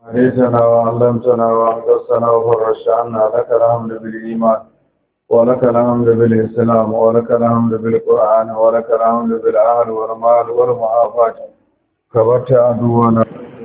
هديتنا وعلمتنا وأنقذتنا وفرجت عنا، لك الحمد بالإيمان ولك الحمد بالإسلام ولك الحمد بالقرآن ولك الحمد بالأهل والمال والمعافاة. كبرت عدونا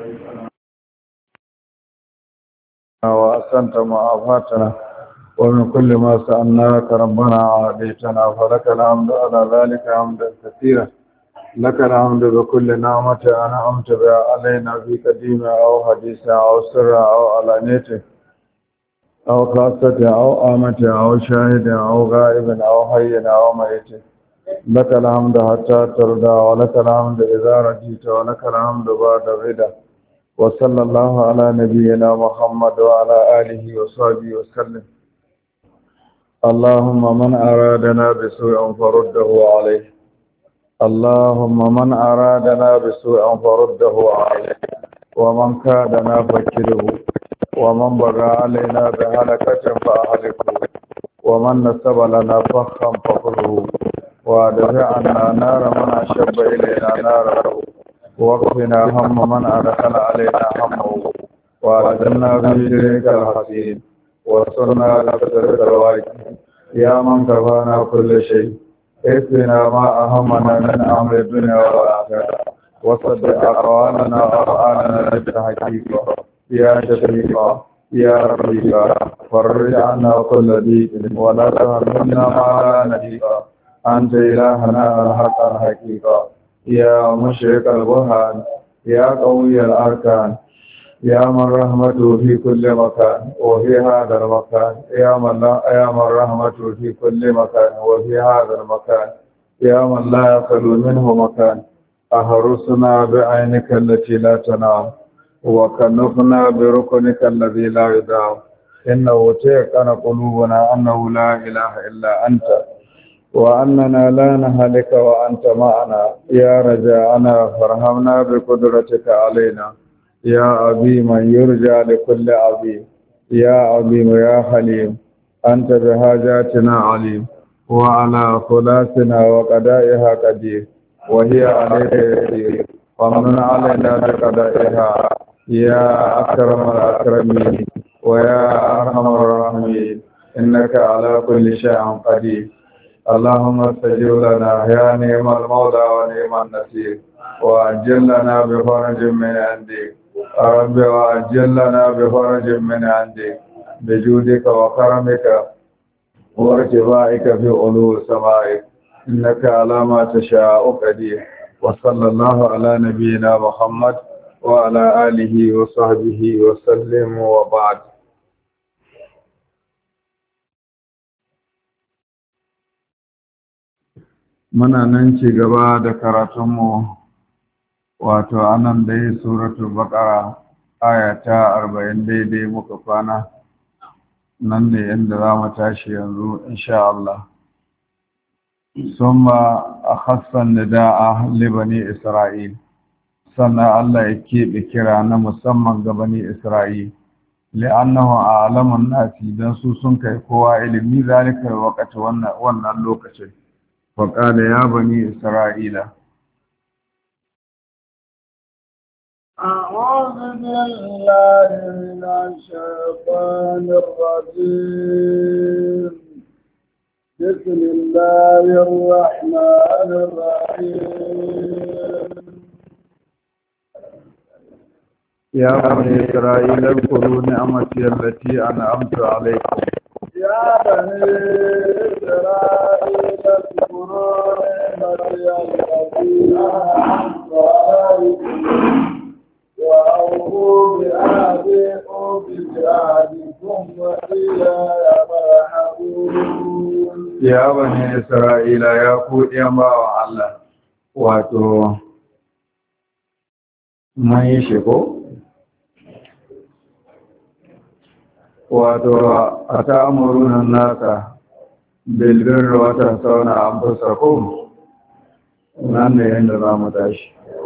وأحسنت معافاتنا، ومن كل ما سألناك ربنا عاديتنا، فلك الحمد على ذلك حمدا كثيرا. لك الحمد بكل نعمة أنعمت بها علينا في قديمة أو حديثة أو سر أو علانية أو خاصة أو آمة أو شاهد أو غائب أو حي أو ميت. لك الحمد حتى ترضى، ولك الحمد إذا رضيت، ولك الحمد بعد الرضا. وصلى الله على نبينا محمد وعلى آله وصحبه وسلم. اللهم من أرادنا بسوء فرده عليه، اللهم من أرادنا بسوء فرده عليه، ومن كادنا فكره، ومن بغى علينا بهلكة فأهلكه، ومن نسب لنا فخا فخذه، وادفع عنا نار من أشب إلينا ناره، واكفنا هم من أدخل علينا همه، وأدلنا في شرك الحسين، وصلنا لفترة الواجب. يا من كفانا كل شيء، اكفنا ما أهمنا من أمر الدنيا والآخرة، وصدق أقوالنا وأفعالنا بالتحقيق. يا شفيقا يا رفيقا، فرج عنا كل ضيق، ولا تهمنا ما لا نطيق. أنت إلهنا الحق الحقيقة، يا مشرك البرهان، يا قوي الأركان، يا من رحمته في كل مكان وفي هذا المكان، يا من رحمته في كل مكان وفي هذا المكان، يا من لا يخلو منه مكان. أحرسنا بعينك التي لا تنام، وكنفنا بركنك الذي لا يدام. إنه تيقن قلوبنا أنه لا إله إلا أنت، وأننا لا نهلك وأنت معنا. يا رجاءنا فارحمنا بقدرتك علينا، يا عظيم يرجى لكل عظيم، يا عظيم يا حليم. أنت بحاجاتنا عليم، وعلى خلاصنا وقضائها قدير، وهي عليك يسير، ومن علينا بقضائها. يا أكرم الأكرمين ويا أرحم الراحمين، إنك على كل شيء قدير. اللهم استجب لنا، يا نعم المولى ونعم النصير، وأجل لنا بفرج من عندك. رب وأجل لنا بفرج من عندك، بجودك وكرمك وارتفاعك في علو سمائك، إنك على ما تشاء قدير. وصلى الله على نبينا محمد وعلى آله وصحبه وسلم، وبعد. muna nan ci gaba da karatunmu, wato anan dai suratul baqara aya ta 40 daidai muka kwana. nan ne inda za mu tashi yanzu insha Allah. summa akhassa nidaa li bani isra'il, sannan Allah ya keɓe kira na musamman ga bani isra'il, li'annahu a'lamun nasi, dan su sun kai kowa ilimi zalikar waqti wannan lokacin. فقال يا بني إسرائيل أعوذ بالله من الشيطان الرجيم. بسم الله الرحمن الرحيم. يا بني إسرائيل اذكروا نعمتي التي أنعمت عليكم. يا بني إسرائيل اذكروا نعمتي التي أنعمت عليكم، وأوفوا بعهدي أوف بعهدكم وإياي فارهبون. يا بني إسرائيل يا قوت يا باوا الله، wato mun yi shi ko? wato a ta'amurunan nasa bilbir watan sauna an fusa ko nan ne yadda za mu tashi.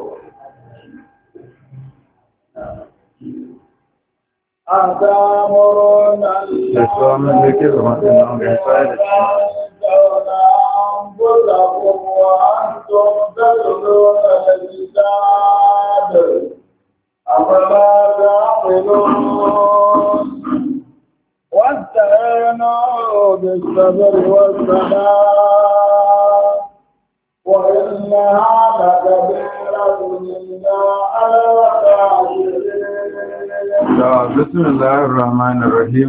أتأمرون أنفسكم وأنتم تتلون الكتاب، أفلا تعقلون واستعينوا بالصبر والصلاة وإنها لكبيرة إلا على الخاشعين. بسم الله الرحمن الرحيم.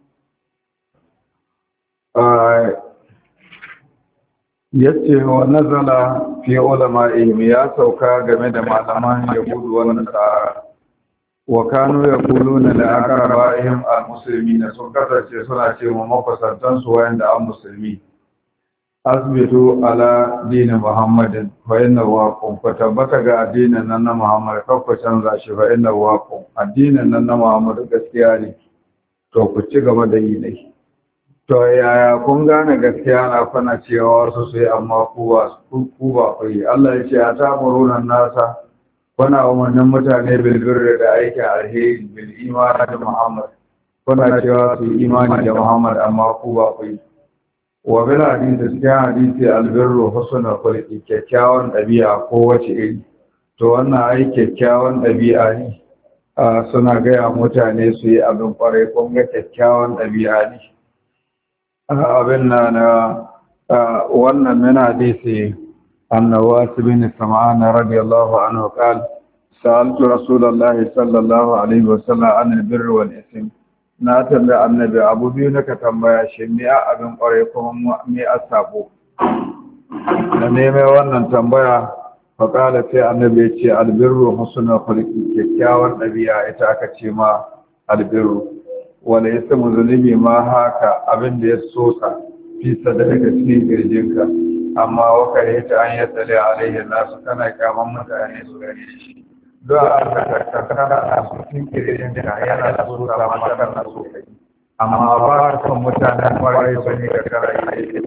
yace wa nazala fi ulama'ihim ya sauka game da malaman yahudu wa nasara wa kanu yaquluna la aqraba'ihim al-muslimina sun kasance suna ce wa mafasantan su wayanda an musulmi asbitu ala dini muhammadin fa inna waqum fa tabbata ga addinin nan na muhammad kakku canza shi fa inna waqum addinin nan na muhammad gaskiya ne to ku ci gaba da yi ne. To yaya kun gane gaskiya na kuna cewa wasu sai amma ku ba ku yi. Allah ya ce a tamurunan nasa kuna umarnin mutane bilbir da aikin alheri bil imani da Muhammad. Kuna cewa su imani da Muhammad amma ku ba ku yi. Wa bil hadisi cikin hadisi albirru husnul khuluqi kyakkyawan ɗabi'a ko wace iri. To wannan ai kyakkyawan ɗabi'a ne. Suna gaya mutane su yi abin kwarai kun ga kyakkyawan ɗabi'a ne. Abin na wannan min hadisi annawas bin sam'an radiyallahu anhu qala sa'altu rasulullah sallallahu alaihi wasallam an albirr wal ism na tambaya annabi abu biyu naka tambaya shi me abin kware kuma me asabo da ne mai wannan tambaya fa qala sai annabi ya ce albirru husnul khuluqi kyakkyawan dabi'a ita aka ce ma albirru wala yasmu zulmi ma haka abin da ya sosa fi sadaka cikin girjinka amma wakare ta an yaddale alaihi nasu kana kaman mutane su gare shi don aka karkara a cikin girjinka yana da sosa ma kana so kai amma ba kan mutanen kwarai su ne ka kara yi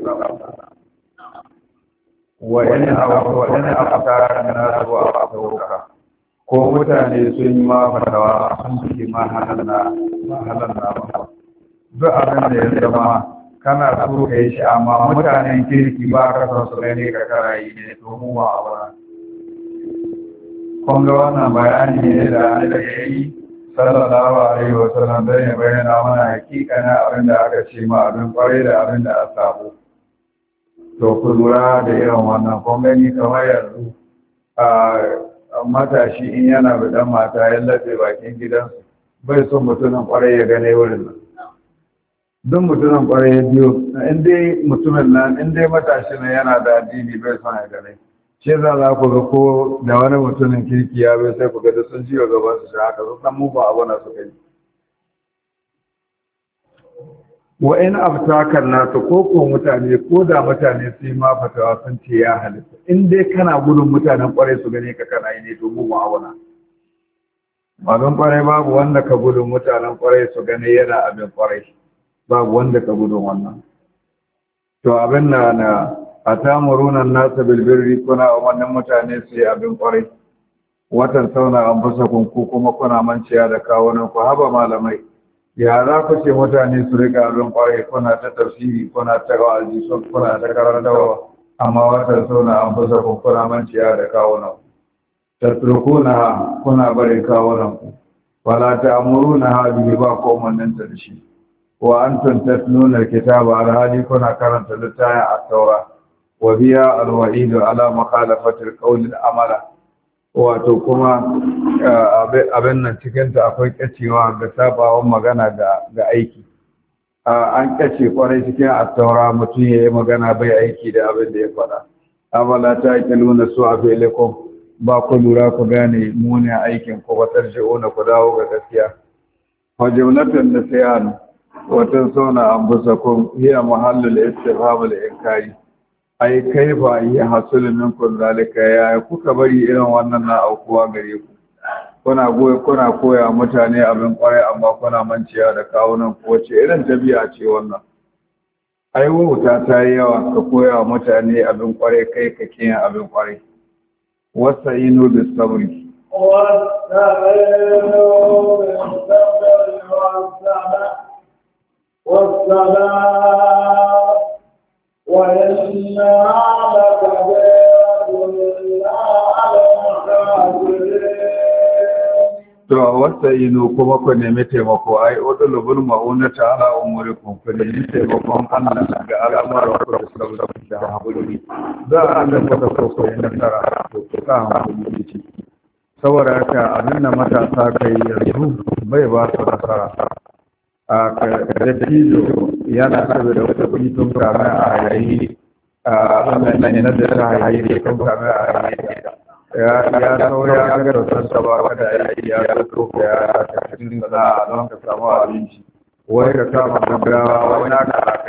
wa in afata nasu wa afauka ko mutane sun yi ma fatawa sun ce ma halanna ba duk abin da ya zama kana so ka yi shi amma mutanen kirki ba ka san su gane ka kara yi ne to mu ba a kun ga wannan bayani ne da an da ya yi sallallahu alaihi wa sallam don ya bayyana mana hakikana abin da aka ce ma abin kwarai da abin da a sabo to ku lura da irin wannan kun gani kamar yanzu matashi in yana da dan mata ya lafe bakin gidansu bai son mutumin kwarai ya gane wurin nan don mutumin kwarai ya biyo in dai mutumin nan in dai matashi nan yana da addini bai son ya gane shi za ku ga ko da wani mutumin kirki ya bai sai ku ga sun ciwo gaban su haka su san mu ba abu na suka yi wa in abtakan nasu ko mutane ko da mutane su yi ma fatawa sun ce ya halitta in dai kana gudun mutanen kwarai su gane ka kana yi ne to mu ma'auna abin kwarai babu wanda ka gudun mutanen kwarai su gane yana abin kwarai babu wanda ka gudun wannan to abin na a tamurunan nasa bilbirri kuna umarnin mutane su yi abin kwarai watan sauna an fasa kunku kuma kuna manciya da kawunan ku haba malamai ya za ku ce mutane su rika abin kwarai kuna ta tafsiri kuna ta wa'azi kuna ta karantawa amma watan sauna an fasa kunku kuna manciya da kawunan tatrukuna kuna barin kawunan ku wala ta'muruna hadhihi ba ko umarnin ta da shi wa antum tatluna alkitaba alhali kuna karanta littafin at-taura wa biya alwa'idu ala mukhalafati alqawli al'amala wato kuma abin nan cikinta akwai kacewa ga sabawan magana ga aiki an kace kwarai cikin attaura mutum ya yi magana bai aiki da abin da ya faɗa amala ta ake nuna su a filikon ba ku lura ku gane muni aikin ku ba tarji'una ku dawo ga gaskiya wa jumlatun nasiyan watan sauna an busakun hiya mahallul istifham al-inkari ai kaifa ya hasul minkum zalika ya kuka bari irin wannan na aukuwa gare ku kuna koya mutane abin kwarai amma kuna manciya da kawunan ku wace irin tabi'a ce wannan ai wauta ta yi yawa ka koya mutane abin kwarai kai ka kiyan abin kwarai wasta'inu bis sabri والصلاة وإنها لكبيرة إلا على الخاسرين. To to wasta'inu kuma ku nemi taimako ai udlubul ma'unata ala umurikum ku nemi taimakon Allah ga al'amuran ku da sauran da hakuri za a ga ku ko ku yi nasara to ku ka hakuri saboda haka abin da matasa kai yanzu bai ba su nasara a dattijo yana saboda wata kuɗi tun kame a yayi a na da ta hayi tun kame a yayi ya sauya ga rautar ta ba kada aiki ya zo ka ya ta cikin sana'a don ka samu abinci wai ka kama gaggawa wai na ka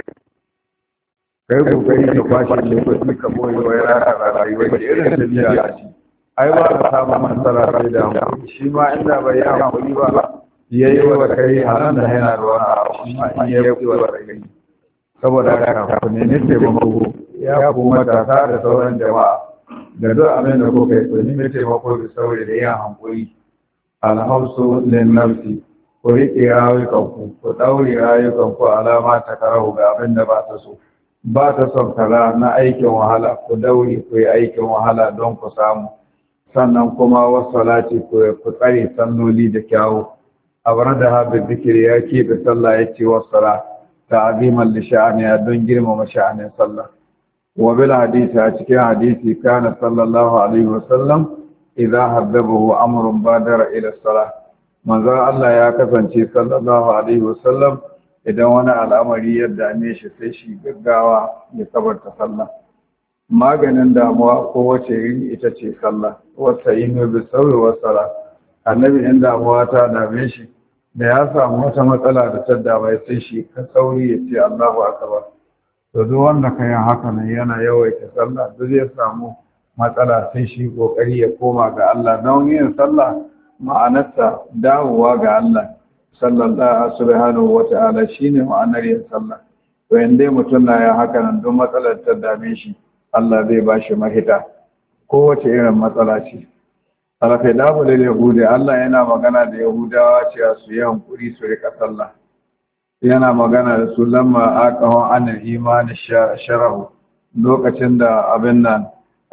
kai kokari ka kwashe lokaci ka boye wai na ka rayuwa da irin tafiya ce ai ba ka samu masara sai da hankali shi ma inda bai yi hankali ba ya yi wa kai haram da yana da wani abu shi ma in ya yi wa kai saboda haka ku ne taimako ya kuma matasa da sauran jama'a da duk abin da kuka yi tsoni mai taimako da sauri da yin hankali alhausu lin nafsi ku riƙe rayukanku ku ɗaure rayukanku alama ta karahu ga abin da ba ta so ba ta son kaza na aikin wahala ku daure ku yi aikin wahala don ku samu sannan kuma wasu salati ku tsare salloli da kyawu abar da haɗa zikiri ya keɓe sallah ya ce wasu sala ta aziman da sha'aniya don girmama sha'anin sallah wa bil hadisi a cikin hadisi kana sallallahu alaihi wasallam idza haddabahu amrun badara ila salah manzo Allah ya kasance sallallahu alaihi wasallam idan wani al'amari ya dame shi sai shi gaggawa ya kabarta sallah maganin damuwa ko wace iri ita ce sallah wasa yin bi sauri wasala annabi in damuwa ta dame shi da ya samu wata matsala da ta dame sai shi ka sauri ya ce Allahu akbar to duk wanda ka yi haka nan yana yawaita sallah duk zai samu matsala sai shi kokari ya koma ga Allah don yin sallah ma'anarsa dawowa ga Allah sallallahu subhanahu wata'ala shine ma'anar yin sallah to inda mutum na ya haka nan duk matsalar ta dame shi Allah zai ba shi mahita kowace irin matsala ce alfaidafu da yahudi Allah yana magana da yahudawa cewa su yi hankuri su rika sallah yana magana da su lamma aqahu anil iman sharahu lokacin da abin nan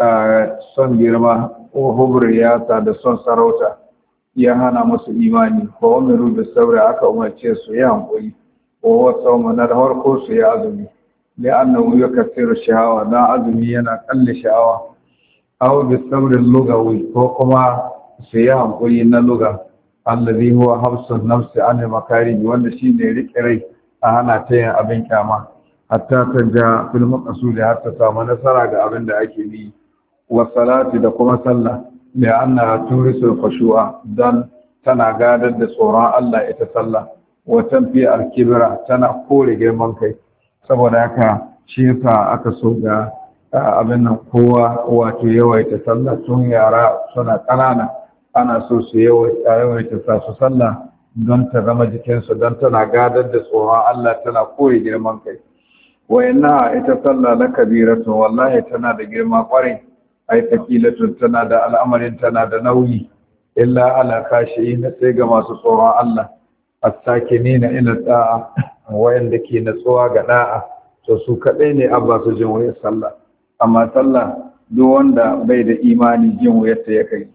son girma ko hubriyata da son sarauta ya hana musu imani ko umiru da saura aka umarce su yi hankuri ko wasu na da harko su yi azumi لأنه يكثر الشهوة لا عزمي أنا قل شهوة أو بالصبر اللغوي وكما سيام قلنا اللغة الذي هو حبس النفس عن المكارم والنشين لكري أنا تين أبن كاما حتى تنجا في المقصود حتى تام نصر أبن دعكي والصلاة دقم صلى لأنها تورث الخشوع دان تنا قادر بصوراء الله يتصلى وتنفي الكبرى تنا قول جرمان كي saboda haka shi yasa aka so ga abin nan kowa wato yawaita sallah tun yara suna ƙanana ana so su yawaita sa su sallah don ta zama jikinsu don tana gadar da tsoron Allah tana koyi girman kai wayanna ita sallah na kabiratun wallahi tana da girma kwarai ai takilatun tana da al'amarin tana da nauyi illa ala khashiyin sai ga masu tsoron Allah as-sakinina ila ta'a wayanda ke natsuwa ga da'a to su kadai ne abba su jin wayar sallah amma sallah duk wanda bai da imani jin wayar ta yake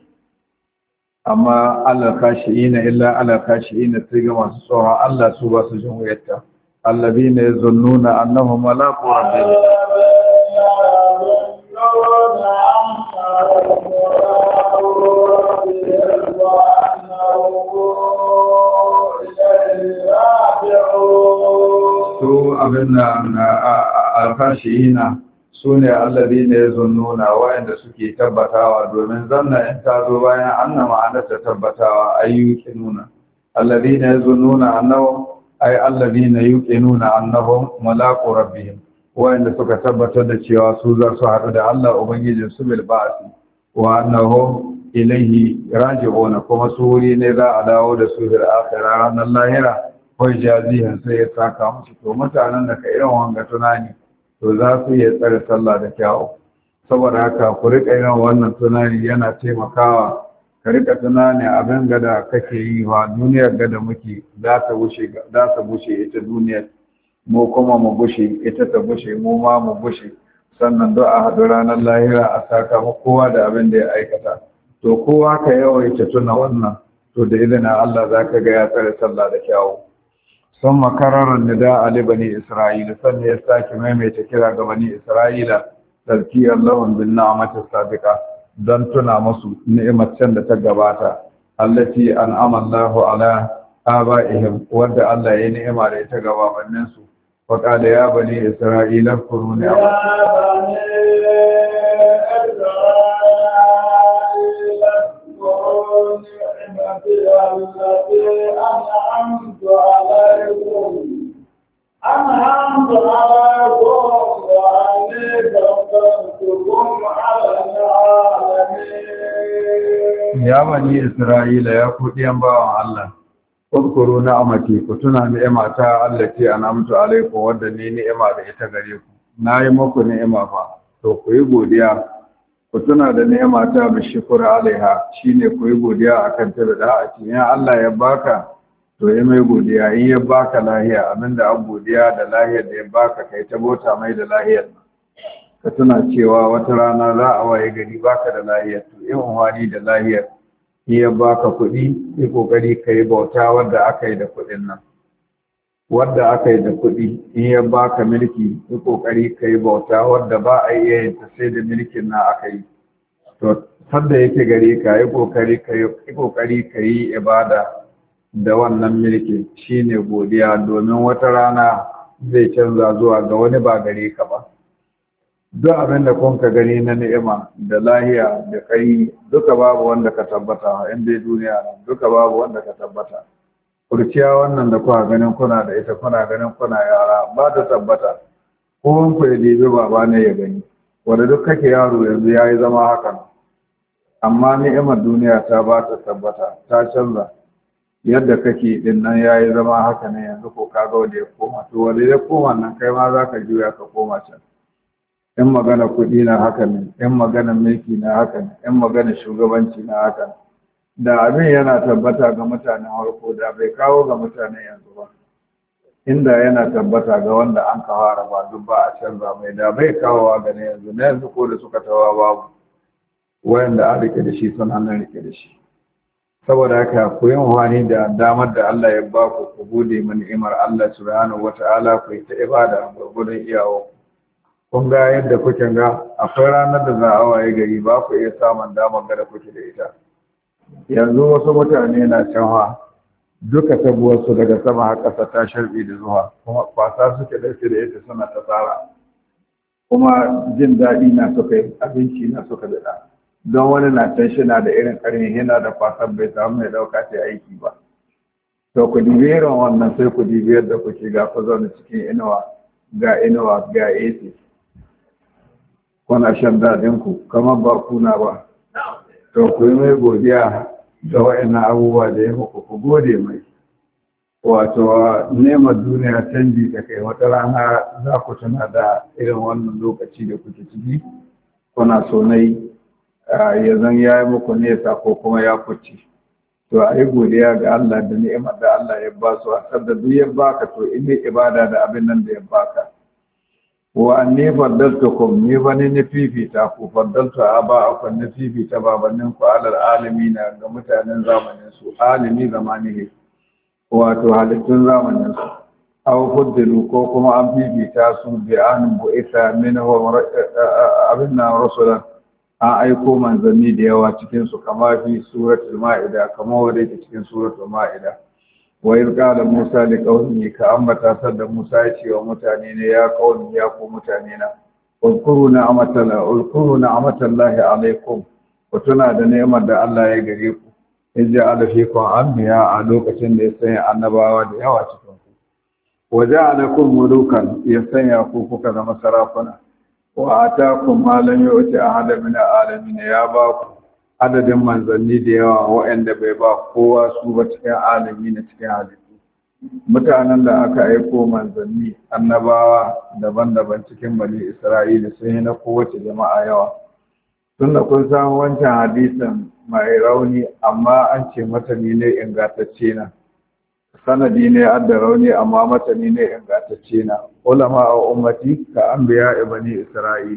amma Allah khashiina illa ala khashiina sai ga masu tsoron Allah su ba su jin wayar ta alladhina yazunnuna annahum malaqu rabbihim su abin da alfashiyina su ne allazi ne zunnuna wa'anda suke tabbatawa domin zanna in ta zo bayan anna ma'anarta tabbatawa ayyuki nuna allazi ne zunnuna annahu ay allazi ne yuki nuna annahum malaqu rabbihim wa'anda suka tabbatar da cewa su za su haɗu da Allah ubangijin su bil ba'si wa annahum ilaihi raji'una kuma su wuri ne za a dawo da su bil akhirah ranar lahira kawai jazihan sai ya saka musu to mutanen da ka irin wanga tunani to za su iya tsare sallah da kyawu saboda haka ku rika irin wannan tunani yana taimakawa ka rika tunani abin gada kake yi wa duniyar gada muke za ta bushe ita duniyar mu kuma mu bushe ita ta bushe mu ma mu bushe sannan don a haɗu ranar lahira a saka kowa da abin da ya aikata to kowa ka yawaita tuna wannan to da idan Allah zaka ga ya tsare sallah da kyawu sun makarar nida ali bani isra'ila sannan ya sake maimaita kira ga bani isra'ila tazkiyar lahum bin ni'mati sabiqa don tuna musu ni'imar can da ta gabata allati an'ama Allahu ala aba'ihim wadda Allah ya ni'ima da ita gabanin su wa qala ya bani isra'ila kuru أنعمت عليكم وأني كفرتكم على العالمين. يا بني إسرائيل يا كوديان باwan Allah اذكروا نعمتي kutuna ni'imata allati an'amtu alaikum wadda ni ni'ima da ita gare ku nayi muku ni'ima fa to ku yi godiya ku tuna da ni'imata bi shukr alaiha shine ku yi godiya akan ta da da'ati ya Allah ya baka to yi mai godiya in ya baka lahiya abinda an godiya da lahiyar da ya baka kai ta bota mai da lahiyar ka tuna cewa wata rana za a waye gari baka da lahiyar to in wani da lahiyar in ya baka kuɗi yi kokari ka yi bauta wadda aka yi da kuɗin nan wadda aka yi da kuɗi in ya baka mulki yi kokari ka yi bauta wadda ba a iya yin ta sai da mulkin na aka yi to sadda yake gare ka yi kokari ka yi ibada da wannan mulki shine godiya domin wata rana zai canza zuwa ga wani ba gare ka ba duk abin da kun ka gani na ni'ima da lahiya da kai duka babu wanda ka tabbata in dai duniya duka babu wanda ka tabbata kurciya wannan da kuka ganin kuna da ita kuna ganin kuna yara ba ta tabbata ko ku ya dibi baba ne ya gani wanda duk kake yaro yanzu yayi zama hakan amma ni'imar duniya ta ba ta tabbata ta canza yadda kake din nan yayi zama haka ne yanzu ko ka ga wanda ya koma to wanda ya koma nan kai ma zaka juya ka koma can in magana kuɗi na haka ne in magana mulki na haka ne in magana shugabanci na haka ne da abin yana tabbata ga mutanen harko da bai kawo ga mutanen yanzu ba inda yana tabbata ga wanda an kawara ba duk ba a canza mai da bai kawowa ga na yanzu ko da suka tawa babu wayanda an rike da shi sun hannun rike da shi saboda haka ku yi wani da damar da Allah ya ba ku gode ma ni'imar Allah subhanahu wata'ala ku yi ta ibada gurgurdan iyawo kun ga yadda kuke ga akwai ranar da za a waye gari ba ku iya samun damar da kuke da ita yanzu wasu mutane na canwa duka tabuwarsu daga sama har ƙasa ta sharbi da zuwa kuma kwasa suke ɗauke da ita suna ta tsara kuma jin daɗi na suka yi abinci na suka daɗa don wani na can shi na da irin ƙarni yana da kwasan bai samu mai ɗauka ta aiki ba to ku dibi irin wannan sai ku dibi yadda kuke ga ku zaune cikin inuwa ga AC kuna shan daɗinku kamar ba kuna ba to ku yi mai godiya da wa'annan abubuwa da ya muku ku gode mai wato neman duniya canji da kai wata rana za ku tuna da irin wannan lokaci da kuke ciki kuna so nai ya zan ya yi muku nesa ko kuma ya kuci to a yi godiya ga Allah da ni'imar da Allah ya ba su a sadda duk ya baka to in ibada da abin nan da ya baka wa anni faddaltukum ni bani ni fifita ku faddaltu aba'akum ni fifita babannin ku alal alamina ga mutanen zamanin su alimi zamani wato halittun zamanin su aw fuddilu ko kuma an fifita su bi an bu'itha minhu abinna rasulan an aiko manzanni da yawa cikin su kamar fi suratul ma'ida kamar wanda yake cikin suratul ma'ida wa iz qala Musa li qaumihi ka ambata sadda Musa ya ce wa mutane ne ya qaumi ya ku mutane na ulkuru ni'matallahi alaikum ku tuna da ni'imar da Allah ya gare ku idza ala fikum anbiya a lokacin da ya sanya annabawa da yawa cikin ku wa ja'alakum mulukan ya sanya ku kuka zama sarakuna wa ataakum ma lam yu'ti ahada min alamin ya ba ku adadin manzanni da yawa waɗanda bai ba kowa su ba cikin alami na cikin halittu mutanen da aka aiko manzanni annabawa daban-daban cikin bani isra'ila sun yi na kowace jama'a yawa tun da kun samu wancan hadisin mai rauni amma an ce matani ne ingantacce na sanadi ne adda rauni amma matani ne ingantacce na ulama a ummati ka anbiya bani isra'ila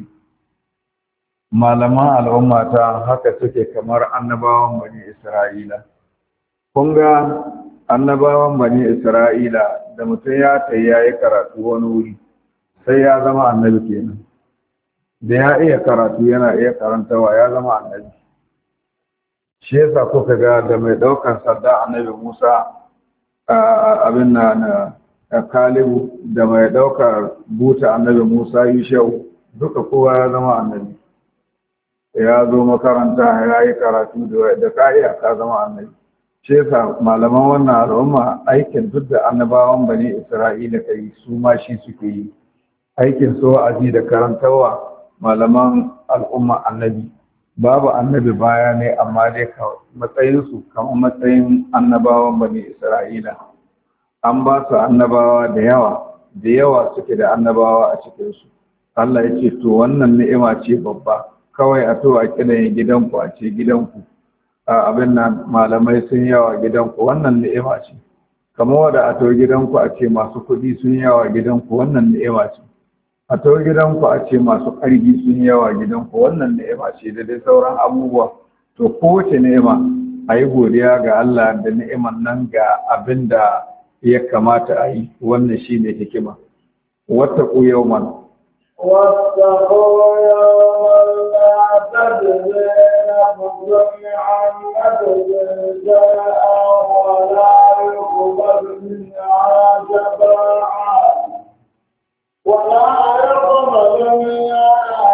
malaman al'ummata haka suke kamar annabawan bani Isra'ila kun ga annabawan bani Isra'ila da mutum ya tayi yayi karatu wani wuri sai ya zama annabi kenan da ya iya karatu yana iya karantawa ya zama annabi shi yasa kuka ga da mai daukar sadda annabi Musa abin na Kalibu da mai daukar buta annabi Musa Yushau duka kowa ya zama annabi ya zo makaranta ya yi karatu da ka iya ka zama annabi shi yasa malaman wannan al'umma aikin duk da annabawan bani Isra'ila kai su ma shi suke yi aikin so aji da karantawa malaman al'umma annabi babu annabi baya ne amma dai matsayinsu kamar matsayin annabawan bani Isra'ila an ba su annabawa da yawa suke da annabawa a cikinsu Allah ya ce to wannan ni'ima ce babba kawai a to a kidan gidanku a ce gidanku abin nan malamai sun yawa gidanku wannan ni'ima ce kamar wanda a to gidanku a ce masu kuɗi sun yawa gidanku wannan ni'ima ce a to gidanku a ce masu ƙarfi sun yawa gidanku wannan ni'ima ce da dai sauran abubuwa to kowace ni'ima a yi godiya ga Allah da ni'iman nan ga abin da ya kamata a yi wannan shi ne hikima wata yawman واتقوا يوما لا تجزي نفس عن نفس شيئا ولا يقبل منها شفاعة ولا يؤخذ منها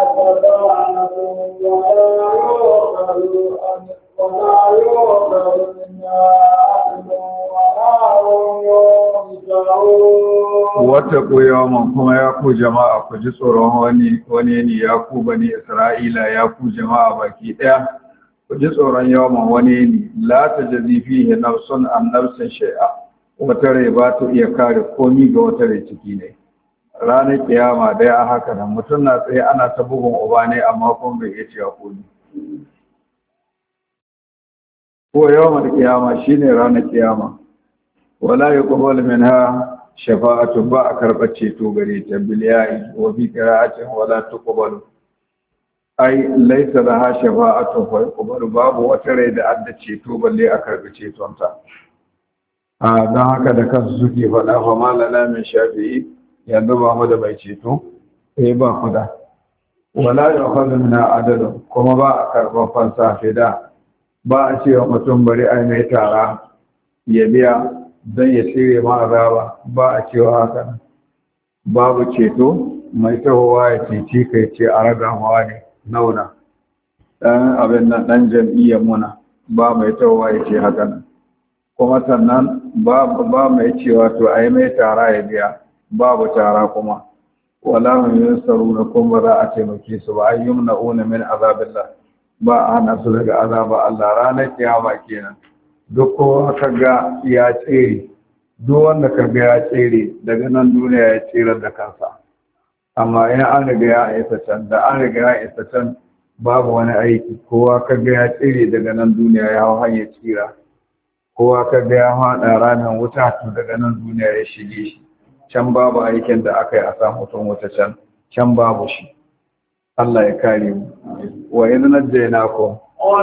wata yawan kuma ya ku jama'a ku ji tsoron wani ne ya ku bani Isra'ila ya ku jama'a baki ɗaya ku ji tsoron yawan wani ne la ta jazi fihi nafsun an nafsin shay'a wata rai ba ta iya kare komi ga wata rai ciki ne ranar kiyama dai a haka nan mutum na tsaye ana ta bugun uba ne amma kuma bai iya cewa komi ko yawan kiyama shine ranar kiyama wala yuqbalu minha shafa'atu ba a karɓar ceto gare ta biliyai wa bi qira'atin wala tuqbalu ai laysa laha shafa'atu fa yuqbalu babu wata rai da adda ceto balle a karɓi ceton ta don haka da kansu suke faɗa fa malana min shafi'i yanzu ba mu da mai ceto ba ku da wala yu'khadhu minha adadun kuma ba a karɓar fansa fida ba a cewa mutum bari ai mai tara ya biya don ya tsere ma azaba ba a cewa haka babu ceto mai tahowa ya ceci kai ce a raga mawa ne nauna ɗan abin nan ɗan jam'iyyar muna ba mai tahowa ya ce haka nan kuma sannan ba mai cewa to a yi mai tara ya biya babu tara kuma wala mun yi tsaro na kuma za a taimake su ba an yi na'una min azabillah ba a hana su daga azaba Allah ranar kiyama kenan duk kowa kaga ya tsere duk wanda kaga ya tsere daga nan duniya ya tsere da kansa amma in an riga ya isa can da an riga ya isa can babu wani aiki kowa kaga ya tsere daga nan duniya ya hau hanyar tsira kowa kaga ya haɗa ranar wuta to daga nan duniya ya shige shi can babu aikin da aka yi a samu mutum wuta can babu shi Allah ya kare mu wa idh najaynakum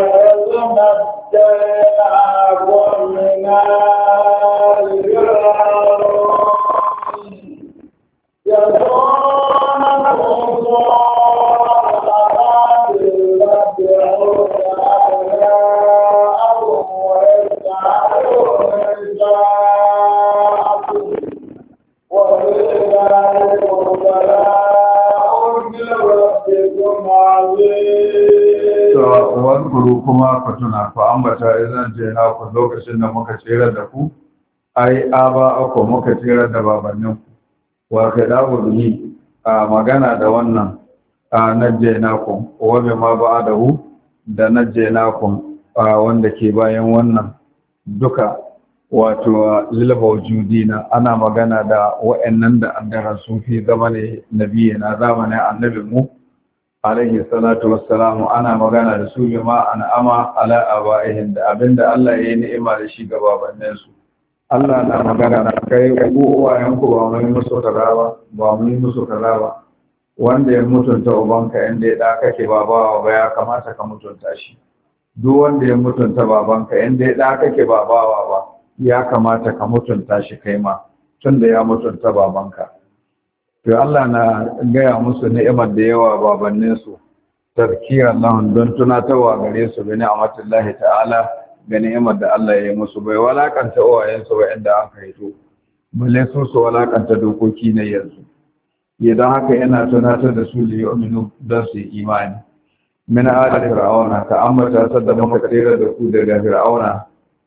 wadkuru kuma ku tuna ku ambata idan je na ku lokacin da muka tsere da ku ai aba ako muka tsere da babannin ku wa kadabu bihi a magana da wannan najje na ku wa bi ma ba'dahu da najje na ku wanda ke bayan wannan duka wato lil mawjudina ana magana da wa'annan da addara sun fi zamanin nabiyina zamanin annabinmu alaihi salatu wassalamu ana magana da su bima an'ama ala abaihim da abinda Allah ya yi ni'ima da shi ga babannin su Allah na magana da kai ku uwayen ku ba mu musu kaza ba mu musu kaza ba wanda ya mutunta ubanka inda ya da kake ba ya kamata ka mutunta shi duk wanda ya mutunta babanka inda ya ɗa kake ba bawa ba ya kamata ka mutunta shi kai ma tunda ya mutunta babanka. To Allah na gaya musu ni'imar da yawa babanninsu tazkiran lahum don tunatarwa gare su bi ni'matillahi ta'ala ga ni'imar da Allah ya yi musu bai walakanta uwayensu ba inda aka hito balle su walakanta dokoki na yanzu idan haka yana tunatar da su da yu'minu don su yi imani min ali fir'auna ka ambata sadda muka tsira da ku daga fir'auna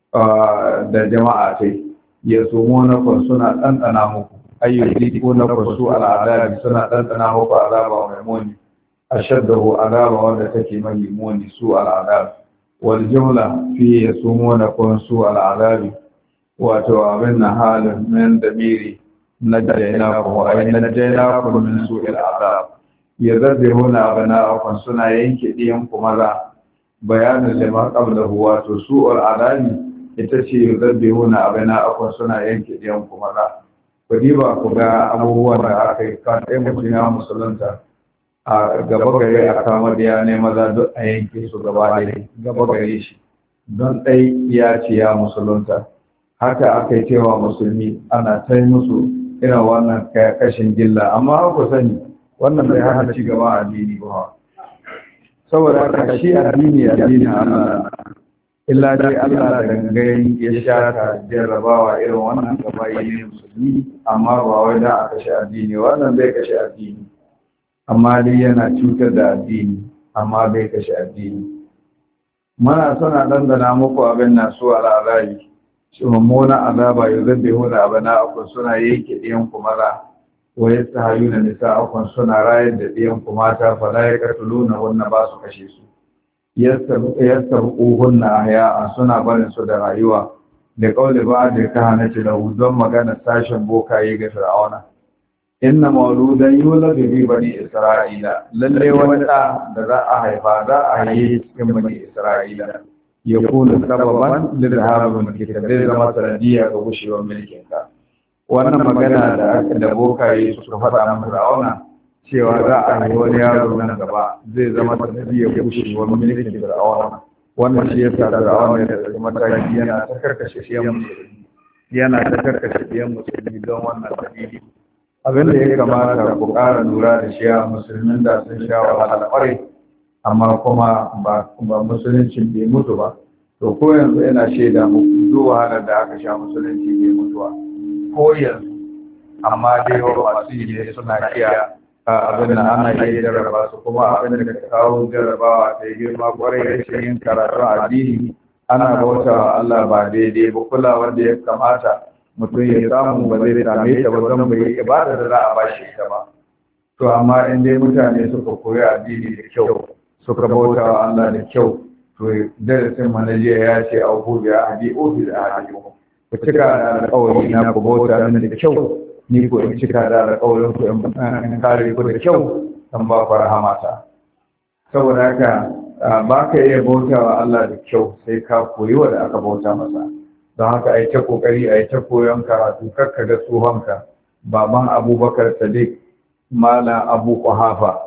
da jama'a sai ya sumo na kun suna ɗanɗana muku ayyuki ko na kwasu al'adabi suna ɗanɗana muku azaba mai muni ashaddahu azaba wanda take mai muni su al'adabi wal jumla fi yasumuna kun su al'adabi wato abin na halin min damiri najaynakum ay najaynakum min su'il azab yadhbihuna abana'akum suna yanke diyan ku maza bayanin lima qablahu wato su'ul adabi ita ce yadhbihuna abana'akum suna yanke diyan ku maza ku diba ku ga abubuwan da aka yi kan ɗaya mutum ya musulunta a gaba gare a kama da ne maza duk a yanke su gaba ɗaya gaba gare shi don ɗai ya ce ya musulunta haka aka yi cewa musulmi ana ta musu irin wannan kashin gilla amma ku sani wannan bai hana ci gaba addini ba saboda haka shi addini Allah illa dai Allah da gangayen ya shata jarrabawa irin wannan gabayi ne musulmi amma ba wai da a kashe addini wannan bai kashe addini amma dai yana cutar da addini amma bai kashe addini muna suna dandana muku abin na su al'adari shi mummuna azaba ya zabbe huna abana akun suna yanke ɗiyan ku maza wa ya hayu na nisa akun suna rayar da ɗiyan ku mata fa la ya katulu na wannan ba su kashe su yastabuhunna ahya suna barin su da rayuwa da kauli ba da kahanati lahu don magana sashen bokaye ga fir'auna inna mauludan yuladu bi bani isra'ila lalle wani da za a haifa za a yi cikin bani isra'ila ya kuna sababan lirhabin mulkin zai zama sanadiyya ga gushewar mulkin ka wannan magana da bokaye suka faɗa na fir'auna cewa za a yi wani yaro nan gaba zai zama sanadiyar gushewar mulkin fir'auna wannan shi yasa fir'auna ya ɗauki mataki yana ta karkashe ɗiyan musulmi don wannan dalili abin da ya kamata ku ƙara lura da shi a musulmin da sun sha wahala ƙwarai amma kuma ba musuluncin bai mutu ba to ko yanzu yana shaida muku duk wahalar da aka sha musulunci bai mutuwa ko yanzu amma dai yawa masu yi ne suna kiya abin da ana iya jarraba su kuma abin da ka kawo jarrabawa ta girma ƙwarai da shi yin karatun addini ana bauta Allah ba daidai ba kulawar da ya kamata mutum ya samu ba zai same ta ba don bai yi ibada da za a ba shi ta ba to amma in dai mutane suka koyi addini da kyau suka bauta wa Allah da kyau to darasin manajiya ya ce a hudu ya haɗi ofis a haɗi ku cika da alƙawari na ku bauta mini da kyau ni ko in cika da alƙawarin ku in kare ku da kyau dan ba ku rahamata saboda haka ba ka iya bauta wa Allah da kyau sai ka koyi wa da aka bauta masa don haka a yi ta ƙoƙari a yi ta koyon karatu kakka ga tsohonka baban abubakar sadiq malam abu ƙwahafa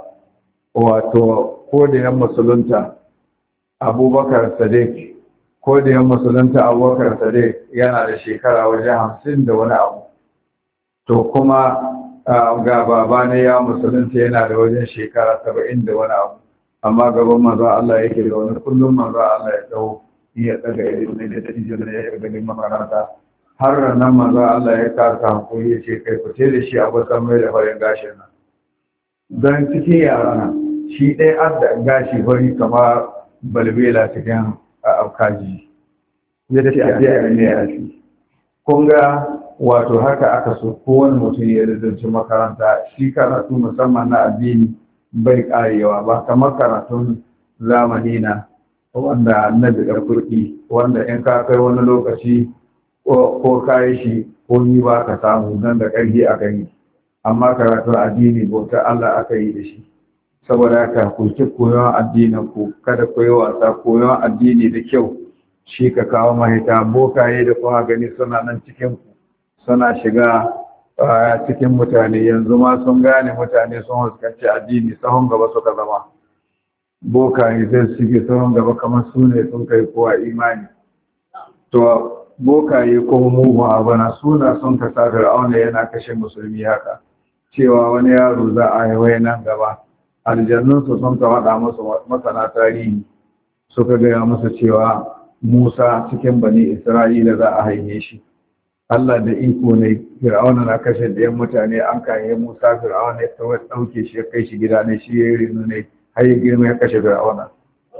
wato ko da yan musulunta abubakar sadiq ko da yan musulunta abubakar sadiq yana da shekara wajen 50 da wani abu to kuma ga baba ne ya musulunta yana da wajen shekara 70 da wani abu amma gaban manzo Allah yake da wani kullum manzo Allah ya dawo ya daga irin da dattijan da ya gani makaranta har nan manzo Allah ya karta hankali ya ce kai fice da shi a bakan mai da farin gashin nan don cikin yarana shi ɗaya adda gashi fari kamar balbela cikin afkaji ya ce a biya ne a shi kun ga wato haka aka so kowane mutum ya rizanci makaranta shi karatu musamman na addini bai karewa ba kamar karatun zamani na wanda na da kuɗi wanda in ka kai wani lokaci ko kayi shi ko ni ba ka samu nan da ƙarfi a gani amma karatun addini bautar Allah aka yi da shi saboda haka ku ci koyon addinin ku kada ku yi wasa koyon addini da kyau shi ka kawo mahita bokaye da kuma gani suna nan cikin ku suna shiga cikin mutane yanzu ma sun gane mutane sun huskanci addini sahun gaba suka zama bokaye sai suke sauran gaba kamar su ne sun kai kowa imani to bokaye ko mugu abana suna sun ka sa Fir'auna yana kashe musulmi haka cewa wani yaro za a haihuwa nan gaba aljannunsu sun ka waɗa musu masana tarihi suka gaya musu cewa Musa cikin bani Isra'ila za a haife shi Allah da iko ne Fir'auna na kashe da yan mutane an kaye Musa Fir'auna ya kawai ɗauke shi ya kai shi gida ne shi ya yi rinu ne har ya girma ya kashe Fir'auna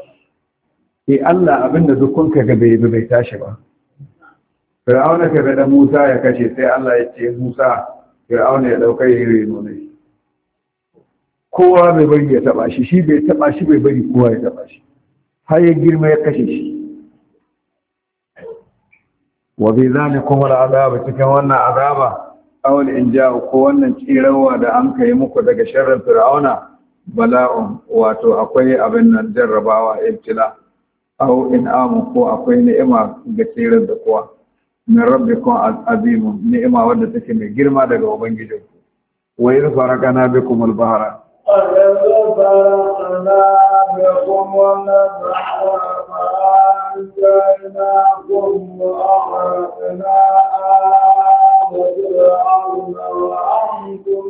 Allah abinda duk kun ka ga bai tashi ba Fir'auna ka ga Musa ya kashe sai Allah ya ce Musa Fir'auna ya ɗauka ya yi rinu ne kowa bai bari ya taɓa shi shi bai taɓa shi bai bari kowa ya taɓa shi har ya girma ya kashe shi wa bi zalikum al'azab cikin wannan azaba aw al-inja'u ko wannan tsirawa da an kai muku daga sharrin fir'auna bala'un wato akwai abin nan jarrabawa ibtila aw in'amu ko akwai ni'ima ga tsirar da kowa min rabbikum azim ni'ima wadda take mai girma daga ubangijinku wa in faraqana bikum al-bahra بكم والنبحر فأنجيناكم وأغرقنا آل فرعون وأنتم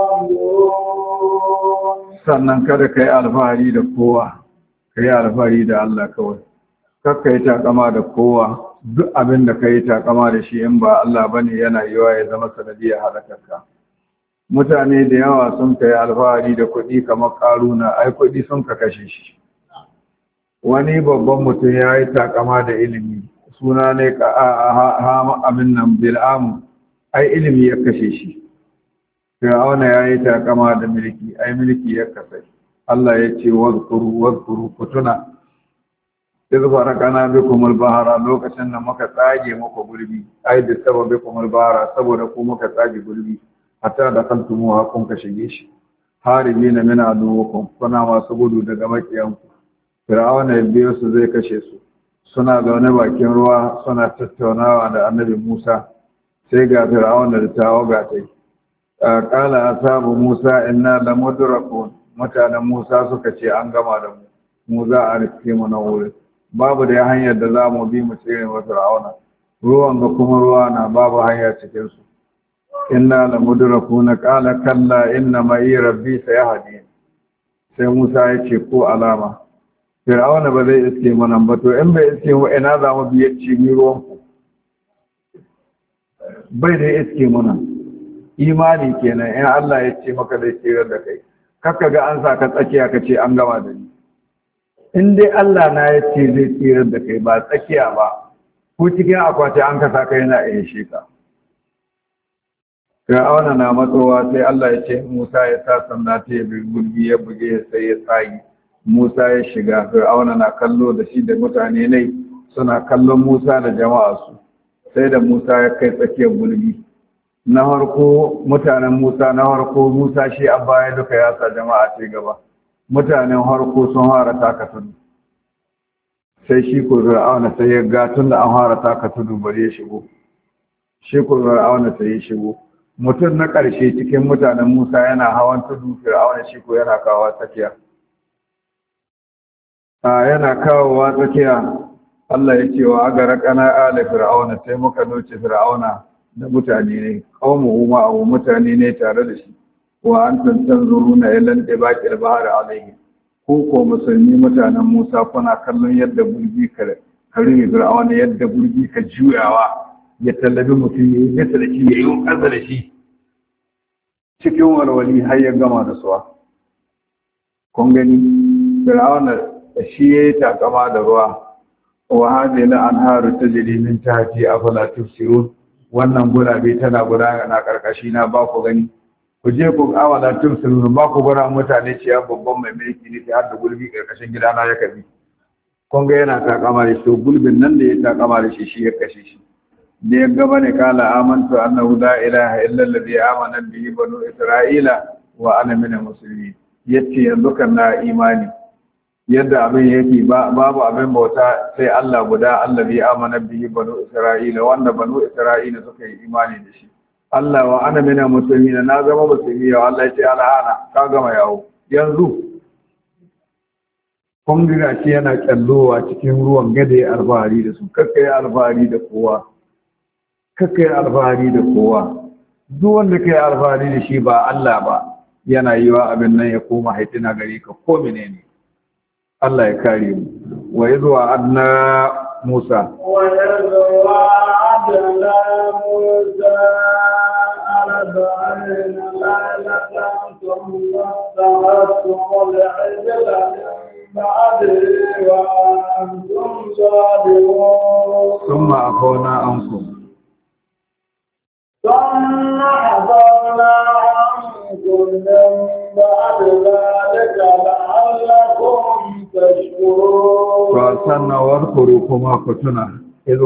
تنظرون sannan kada ka yi alfahari da kowa ka yi alfahari da Allah kawai kakka yi takama da kowa duk abin da ka yi takama da shi in ba Allah bane yana yiwa ya zama sanadiyar halakarka mutane da yawa sun kai alfahari da kuɗi kamar ƙaruna ai kuɗi sun ka kashe shi wani babban mutum ya yi takama da ilimi suna ne ka amin nan bil'amu ai ilimi ya kashe shi fir'auna ya yi takama da mulki ai mulki ya kasai Allah ya ce wazkuru kutuna iz farakana bikum al-bahra lokacin da muka tsage muku gulbi ai da sababikum al-bahra saboda ku muka tsage gulbi hatta da kaltumuwa kun ka shige shi haribina min aduwakum kuna masu gudu daga makiyanku fir'auna ya biyo su zai kashe su suna zaune bakin ruwa suna tattaunawa da annabi Musa sai ga fir'auna da tawaga tai qala asabu Musa inna lamudrakun mutanen Musa suka ce an gama da mu za a rike mu na wuri babu da hanyar da za mu bi mu tsere wa fir'auna ruwan ga kuma ruwa na babu hanya cikin su inna lamudrakuna qala kalla inna ma'i rabbi sayahdi sai Musa ya ce ko alama Fir'auna ba zai iske mana ba to in bai iske mu ina za mu biye ci mi ruwan ku bai da iske mana imani kenan in Allah ya ce maka zai tsira da kai kakka ga an saka tsakiya ka ce an gama da ni in dai Allah na ya ce zai tsira da kai ba tsakiya ba ko cikin akwati an ka saka yana iya sheka Fir'auna na matsowa sai Allah ya ce Musa ya sa sanda ta yi gurbi ya buge sai ya tsagi Musa ya shiga Fir'auna na kallo da shi da mutane ne suna kallon Musa da jama'a su sai da Musa ya kai tsakiyar gulbi na harko mutanen Musa shi a baya duka ya sa jama'a ce gaba mutanen harko sun fara taka tudu sai shi ko Fir'auna sai ya ga tun da an fara taka tudu bari ya shigo shi ko Fir'auna sai ya shigo mutum na ƙarshe cikin mutanen Musa yana hawan tudu Fir'auna shi ko yana kawo tsakiya yana kawowa tsakiya Allah ya ce wa aga raƙana ala fir'auna sai muka noce fir'auna da mutane ne qaumu ma abu mutane ne tare da shi wa antum tanzuruna ila al-ibaqi al-bahr alayhi ko musulmi mutanen Musa kuna kallon yadda burgi kare fir'auna yadda burgi ka juyawa ya tallabi mutum ya yi da shi ya yi ƙasa da shi cikin walwali har ya gama da suwa kun gani fir'auna da shi ya yi takama da ruwa wa hadi la anharu tajri min tahti afala tubsirun wannan gurabe tana gudana na karkashi na ba ku gani ku je ku awala tubsirun ba ku gura mutane ciya babban mai mulki ne sai har da gulbi karkashin gidana ya kabi kun ga yana takama da shi gulbin nan da ya takama da shi ya kashe shi da ya gaba ne kala amantu annahu la ilaha illa alladhi amana bihi banu isra'ila wa ana minal muslimin yace yanzu kan na imani yadda abin yake babu abin bauta sai Allah guda allazi amana bihi banu isra'ila wanda banu isra'ila suka yi imani da shi Allah wa ana minal muslimin na zama musulmi ya Allah ya ce al'ana ka gama yawo yanzu kun ga shi yana kyallowa cikin ruwan gade alfahari da su, kakkai alfahari da kowa, kakkai alfahari da kowa. Duk wanda kai alfahari da shi ba Allah ba, yana yi wa abin nan ya koma haifina gare ka ko menene. Allah ya kare mu. Wa zuwa adna Musa. Wa zuwa adna Musa arba'in laylatan thumma tawassul al-ijla ba'di wa antum sadiqun. Thumma afawna ankum. ثم عفونا عنكم من بعد ذلك لعلكم تشكرون. فأرسلنا واذكروا كما كتنا إذ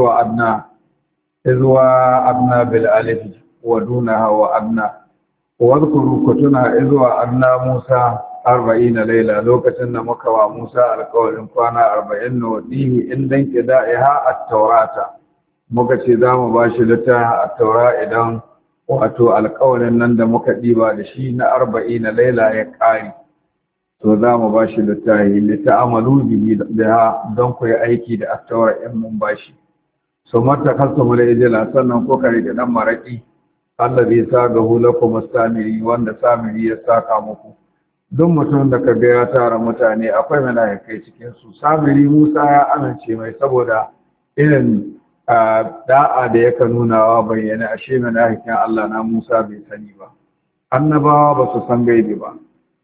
وعدنا بالألف ودونها وعدنا واذكروا كتنا إذ وعدنا موسى 40 ليلة لوكتنا مكوى موسى القول كان 40 وديه إن انقضائها التوراة muka ce za mu ba shi littafin a taura idan wato alƙawarin nan da muka ɗiba da shi na 40 laila ya ƙari, to za mu ba shi litta'amalu bihi da don ku yi aiki da attaura in mun ba shi. So mata kasu mu da ijila sannan kuka rike dan maraki Allah zai sa ga hulakum samiri wanda samiri ya saka muku. Duk mutum da ka ga ya tara mutane akwai mala'ikai cikin su. Samiri Musa ya amince mai saboda irin da'a da yaka nunawa bayyana ashe mala'ikan Allah na Musa bai sani ba. Annabawa ba su san gaibi ba.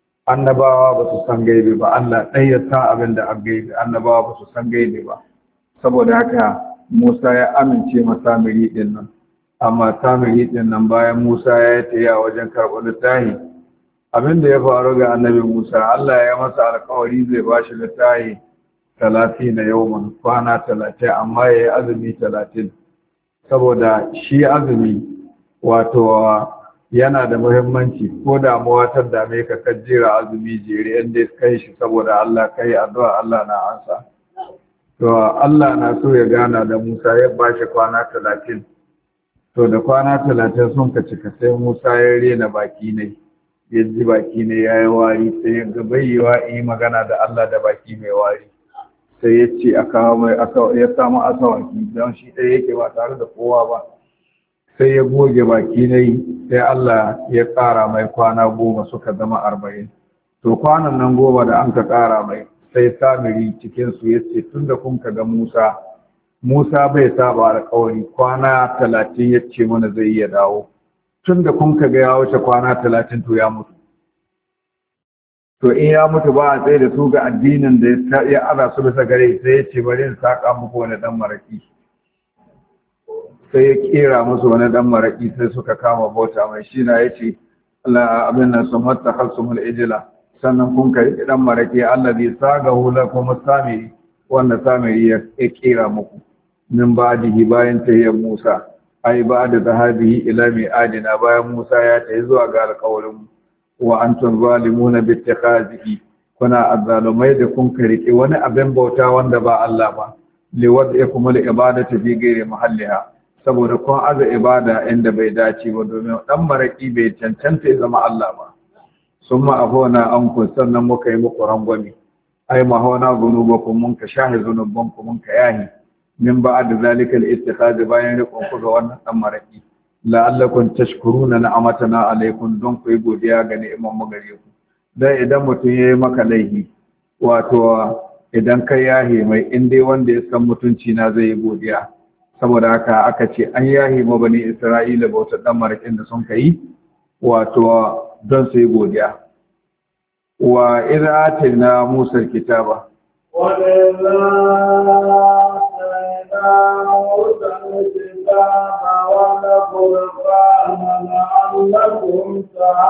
Allah ɗaya ya san abin da an gaibi, annabawa ba su san gaibi ba. Saboda haka Musa ya amince ma Samiri din nan, amma Samiri din nan bayan Musa ya yi taya wajen karɓar littafi, abin da ya faru ga annabi Musa, Allah ya masa alƙawari zai ba shi littafi 30 na yawman kwana 30, amma ya yi azumi 30, saboda shi azumi wato yana da muhimmanci. Ko damuwa ta dame ka jera azumi jere inda kai shi saboda Allah, kai addu'a Allah na ansa. To Allah na so ya gana da Musa, ya bashi kwana 30. To da kwana 30 sun ka cika sai Musa ya rena baki ne, ya ji baki ne ya yi wari, sai ya ga bayyawa yi magana da Allah da baki mai wari. Sai ya ce ya samu asawaki don shi ɗaya yake ba tare da kowa ba. Sai ya goge baki ne, sai Allah ya ƙara mai kwana 10 suka zama 40. To kwanan nan 10 da an ka ƙara mai, sai Samiri cikinsu ya ce tun da kun ka ga Musa bai saba alƙawari, kwana 30 ya ce mana zai iya dawo. Tun da kun ka ga ya wuce kwana 30 to ya mutu. To in ya mutu ba a tsaye da su ga addinin da ya ara su bisa gare, sai ya ce bari in saƙa muku wani ɗan maraƙi. Sai ya kera musu wani dan maraki, sai suka kama bauta mai. Shi na yace Allah abin nan sun matta khalsumul ijla, sannan kun kai dan maraki Allah zai saga hulakum samiri wanda samiri ya kera muku min ba'dihi bayan tayyib Musa, ai ba'da zahabihi ila mi'adina, bayan Musa ya tayi zuwa ga alƙawarin wa antum zalimuna bi ittikhazihi, kuna azzalumai da kun rike wani abin bauta wanda ba Allah ba, liwad'ikum al-ibadati fi ghairi mahalliha, saboda kun aza ibada inda bai dace ba, domin dan maraki bai cancanta ya zama Allah ba. Summa afona anku, sannan muka yi muku rangwami, ai mahona zunubakum, mun ka shahi zunubanku, mun ka yahi min ba'd zalika al-ittikhaz, bayan rikon ku ga wannan dan maraki, la'allakum tashkuruna ni'matana alaykum, don ku yi godiya ga ni'imar mu gare ku. Dan idan mutum yayi maka laifi, wato idan kai yahi mai, in dai wanda ya san mutunci na zai yi godiya. Saboda haka aka ce an yahi ma bani Isra'ila bautar dan marakin da sun kai, wato don su yi godiya. Wa idza atayna Musa kitaba, wa idza atayna Musa kitaba wa al-qur'ana la'allakum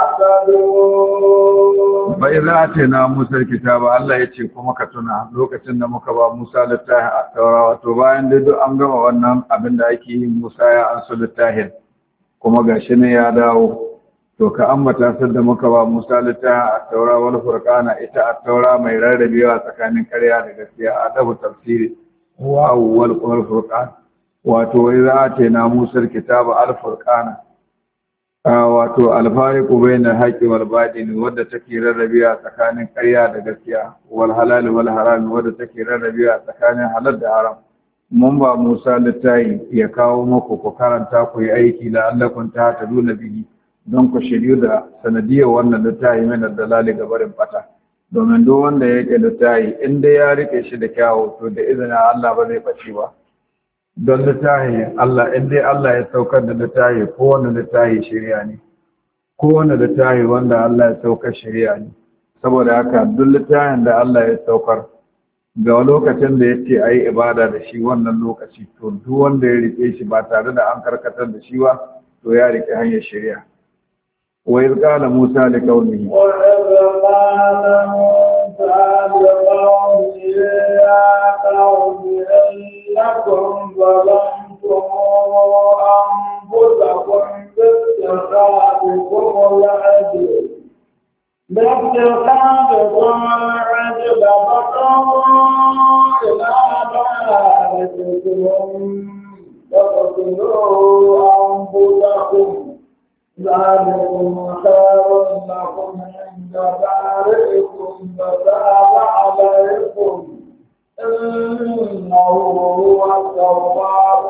tahtadun. Ba idza atayna Musa kitaba, Allah yace kuma ka tuna lokacin da muka ba Musa littafin a Taura, wato bayan da duk an gama wannan abin da ake yi, Musa ya ansu littafin kuma gashi ne ya dawo. To ka ambata da muka ba Musa littafin a Taura wal Furqana, ita a Taura mai rarrabewa tsakanin ƙarya da gaskiya, a dabu tafsiri wa wal Furqan, wato idza atayna Musa kitaba al Furqana, wato alfariqu bainal haqqi wal batil wadda take rarrabiya tsakanin ƙarya da gaskiya wal halal wal haram wadda take rarrabiya tsakanin halal da haram mun ba Musa littafi ya kawo muku ku karanta ku yi aiki la'allakum tahtaduna bihi don ku shiryu da sanadiyar wannan littafi min dalali gabarin fata domin duk wanda ya rike littafi in dai ya rike shi da kyawu to da izinin Allah ba zai bace ba don littafi Allah in dai Allah ya saukar da littafi kowane littafi shari'a ne kowane littafi wanda Allah ya saukar shari'a ne saboda haka duk littafin da Allah ya saukar ga lokacin da yace ayi ibada da shi wannan lokaci to duk wanda ya rike shi ba tare da an karkatar da shi ba to ya rike hanyar shari'a wa iz qala Musa li qaumihi wa iz qala Musa li qaumihi ya qaumi innakum zalamtum anfusakum bi-ittikhadikum al-'ajl باتخاذكم العجل فقروا إلى بارئكم فاقتلوا أنفسكم ذلكم خير لكم عند بارئكم فتاب عليكم إنه هو التواب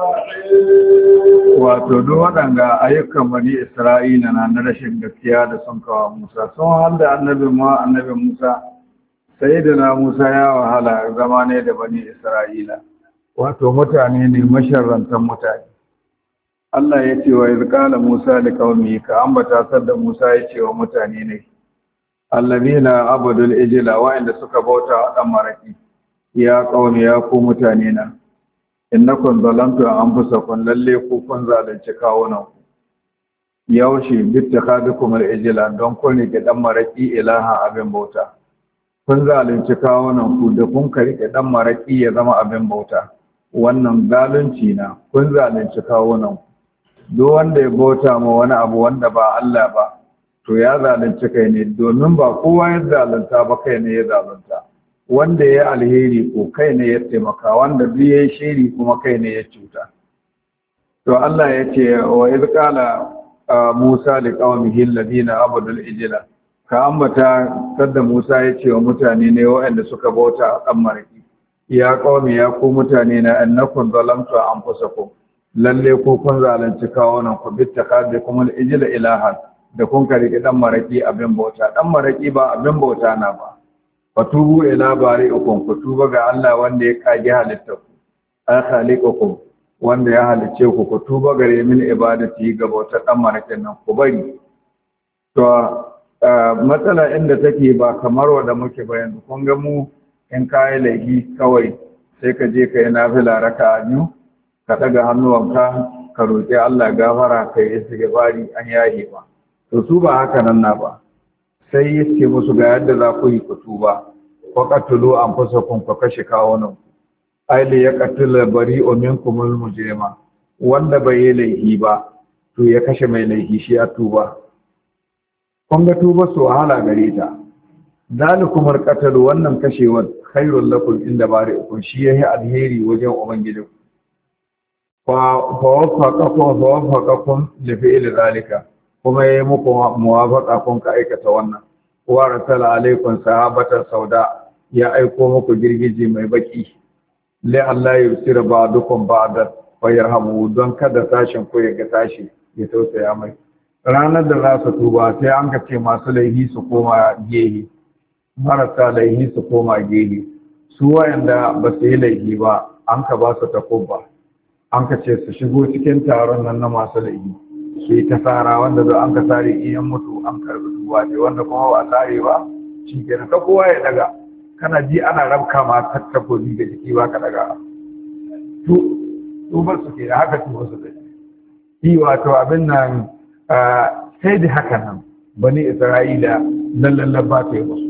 الرحيم. wato duk waɗanga ayyukan bani Isra'ila na rashin gaskiya da sun kawo Musa sun halda annabi Musa sai da na Musa ya wahala zama ne da bani Isra'ila wato mutane ne masharrantan mutane Allah ya ce wa izqala Musa da qaumi ka ambata sadda Musa ya ce wa mutane ne allazina abadul ijla wa'inda suka bauta dan maraki ya qaumi ya ku mutane na innakum zalamtu anfusakum lalle ku kun zalunci kawunan ku yaushe bittakadukum al-ijla don kun rike dan maraki ilaha abin bauta kun zalunci kawunan ku da kun rike dan maraki ya zama abin bauta wannan zalunci na kun zalunci kawunan ku duk wanda ya bauta ma wani abu wanda ba Allah ba to ya zalunci kai ne domin ba kowa ya zalunta ba kai ne ya zalunta wanda ya alheri ko kai ne ya taimaka wanda duk ya shiri kuma kai ne ya cuta to Allah ya ce wa iz qala Musa li qaumihi alladhina abadul ijla ka ambata sadda Musa ya ce wa mutane ne waɗanda suka bauta a kan maraki ya qaumi ya ku mutane na annakum zalamtu anfusakum lalle ko kun zalunci kawunan ku bittakadukum al-ijla ilahan da kun kariki dan maraki abin bauta dan maraki ba abin bauta na ba fatubu ila bari'ikum ku tuba ga Allah wanda ya kage halittarku ay khaliqukum wanda ya halice ku ku tuba gare min ibadati ga bautar dan marakin nan ku bari to matsala inda take ba kamar wanda muke bayan kun ga mu in kai laifi kawai sai ka je kai nafila raka'a biyu ka daga hannuwanka ka roki Allah gafara kai istighfari an yahe ba to su ba haka nan na ba sai yace musu ga yadda za ku yi ku tuba wa qatlu anfusakum ku kashe kawunan ai li yaqtul bari'u minkum al-mujrima wanda bai yi laifi ba to ya kashe mai laifi shi a tuba kun ga tuba su wahala gare ta dalikum al-qatl wannan kashewar khairul lakum inda bari'ukum shi yayi alheri wajen ubangiji fa wafaqakum li fi'li zalika kuma yayi muku muwafaqa kun ka aikata wannan wa rasala alaikum sahabatan sauda ya aiko muku girgije mai baki la Allah yusira ba'dukum ba'dan fa yarhamu don kada sashin ko ya ga tashi ya tausaya mai ranar da za su tuba sai an ka ce masu laihi su koma gehe marasa laihi su koma gehe su wayanda ba su yi laihi ba an ka ba su takubba an ka ce su shigo cikin taron nan na masu laihi sai ta tsara wanda da an ka tsare iyan mutu an karbi tuba ne wanda kuma ba tsare ba shi kenan ka kowa ya daga kana ji ana rabka ma tattakobi ga jiki ba ka daga tubar su ke da haka tubar su take yi wato abin nan sai da haka nan bani Isra'ila lallan ba ta yi musu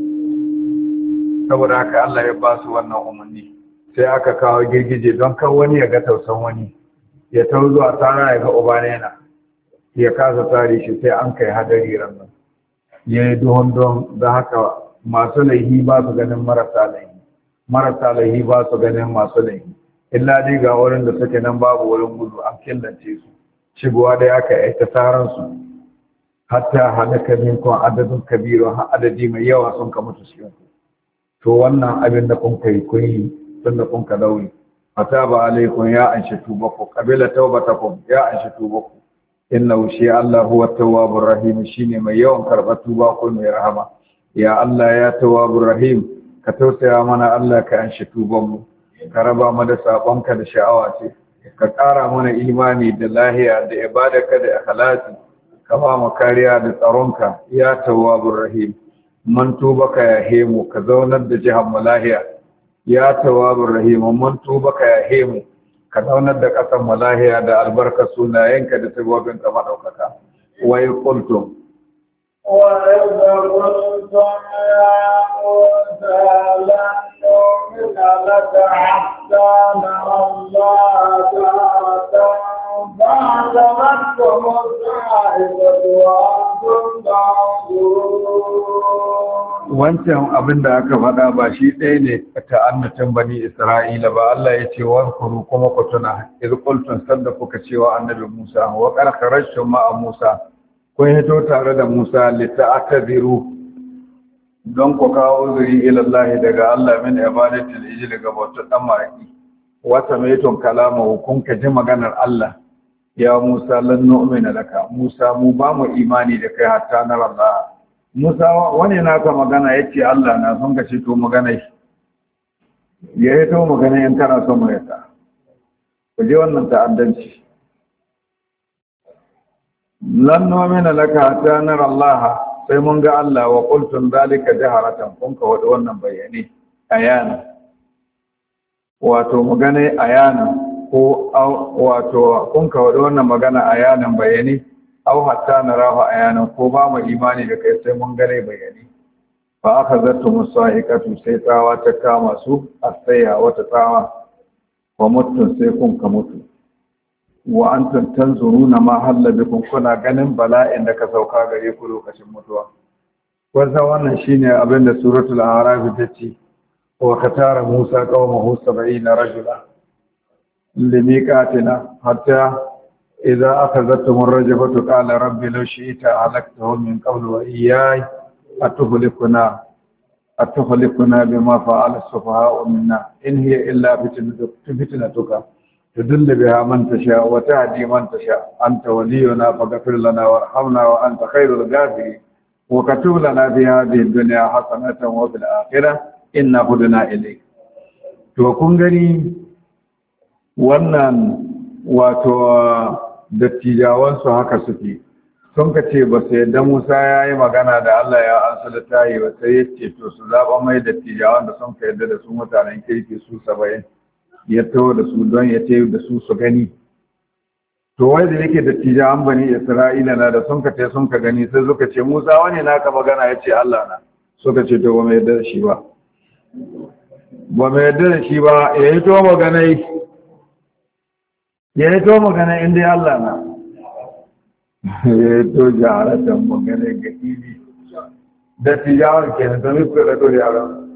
saboda haka Allah ya ba su wannan umarni sai aka kawo girgije don kan wani ya ga tausan wani ya tau zuwa tsara ya ga ubanena ya kasa tare shi sai an kai hadari rannan ya yi don da haka masu laihi ba su ganin marasa laihi ba su ganin masu laihi illa dai ga wurin da suke nan babu wurin gudu an killace su shigowa da ya kai ta taron su hatta halaka minkum adadun kabiru har adadi mai yawa sun ka mutu cikin ku to wannan abin da kun kai kun yi tun da kun ka dauri fataba alaikum ya anshi tubaku qabila tawbatakum ya anshi tubaku innahu shi Allah huwa tawwabur rahim shine mai yawan karbar tuba ko mai rahama ya Allah ya tawwabur rahim ka tausaya mana Allah ka anshi tuban mu ka raba mu da sabonka da sha'awa ce ka ƙara mana imani da lahiya da ibadarka da ikhlasi ka ba mu kariya da tsaronka ya tawwabur rahim man tuba ka ya hemu ka zaunar da jihar mu lahiya ya tawwabur rahim man tuba ka ya hemu ka zaunar da ƙasar mu lahiya da albarka sunayenka da tabobin ka madaukaka wa qultum وَإِذْ قُلْتُمْ يَا مُوسَىٰ لَن نُّؤْمِنَ لَكَ حَتَّىٰ نَرَى اللَّهَ جَهْرَةً فَأَخَذَتْكُمُ الصَّاعِقَةُ وَأَنتُمْ تَنظُرُونَ wancan abin da aka faɗa ba shi ɗaya ne ta'annatin bani Isra'ila ba Allah ya ce warkuru kuma ku tuna iz qultum sadda kuka cewa annabi Musa wa qad kharajtum ma'a Musa kun hito tare da Musa lita'tadiru don ku kawo zuri ila Allah daga Allah min ibadatil ijli ga bautar dan maraki wata maiton kalama kun ka ji maganar Allah ya Musa lan nu'mina laka Musa mu ba mu imani da kai hatta na Allah Musa wani naka magana yace Allah na son ka ce to magana ya hito magana yan kana son mu yata ku je wannan ta'addanci lan nu'mina laka hatta nara Allah sai mun ga Allah wa qultum zalika jaharatan kun ka wada wannan bayani ayana wato magana ayana ko wato kun ka wada wannan magana ayanan bayani aw hatta narahu ayana ko ba mu imani da kai sai mun gane bayani fa akhadhatu musaiqatu sai tsawa ta kama su asaya wata tsawa wa mutun sai kun ka mutu wa antum tanzuruna ma halla bikum kuna ganin bala'in da ka sauka gare ku lokacin mutuwa wannan shine abin da suratul a'raf ta ce wa katara musa qaumahu 70 rajula limiqatina hatta idza akhadhtum ar-rajfatu qala rabbi law shi'ta halaktahum min qablu wa iyyai atuhlikuna bima fa'ala as-sufaha'u minna in hiya illa fitnatuka تدل بها من تشاء وتهدي من تشاء أنت ولينا فاغفر لنا وارحمنا وأنت خير الغافرين وكتب لنا في هذه الدنيا حسنة وفي الآخرة إنا هدنا إليك to kun gani wannan wato dattijawansu haka suke sun ka ce ba su yadda Musa ya yi magana da Allah ya ansa da tayi ba sai ya ce to su zaɓa mai dattijawan da sun ka yadda da su mutanen kirki su 70 ya taho da su don ya ce da su su gani to wai da yake dattijan bani Isra'ila na da sun ka ce sun ka gani sai suka ce Musa wani naka magana ya ce Allah na suka ce to ba mai yadda da shi ba ya yi to magana inda Allah na ya yi to jaharatan magana ga ibi dattijawan kenan ta nufi da dole yaran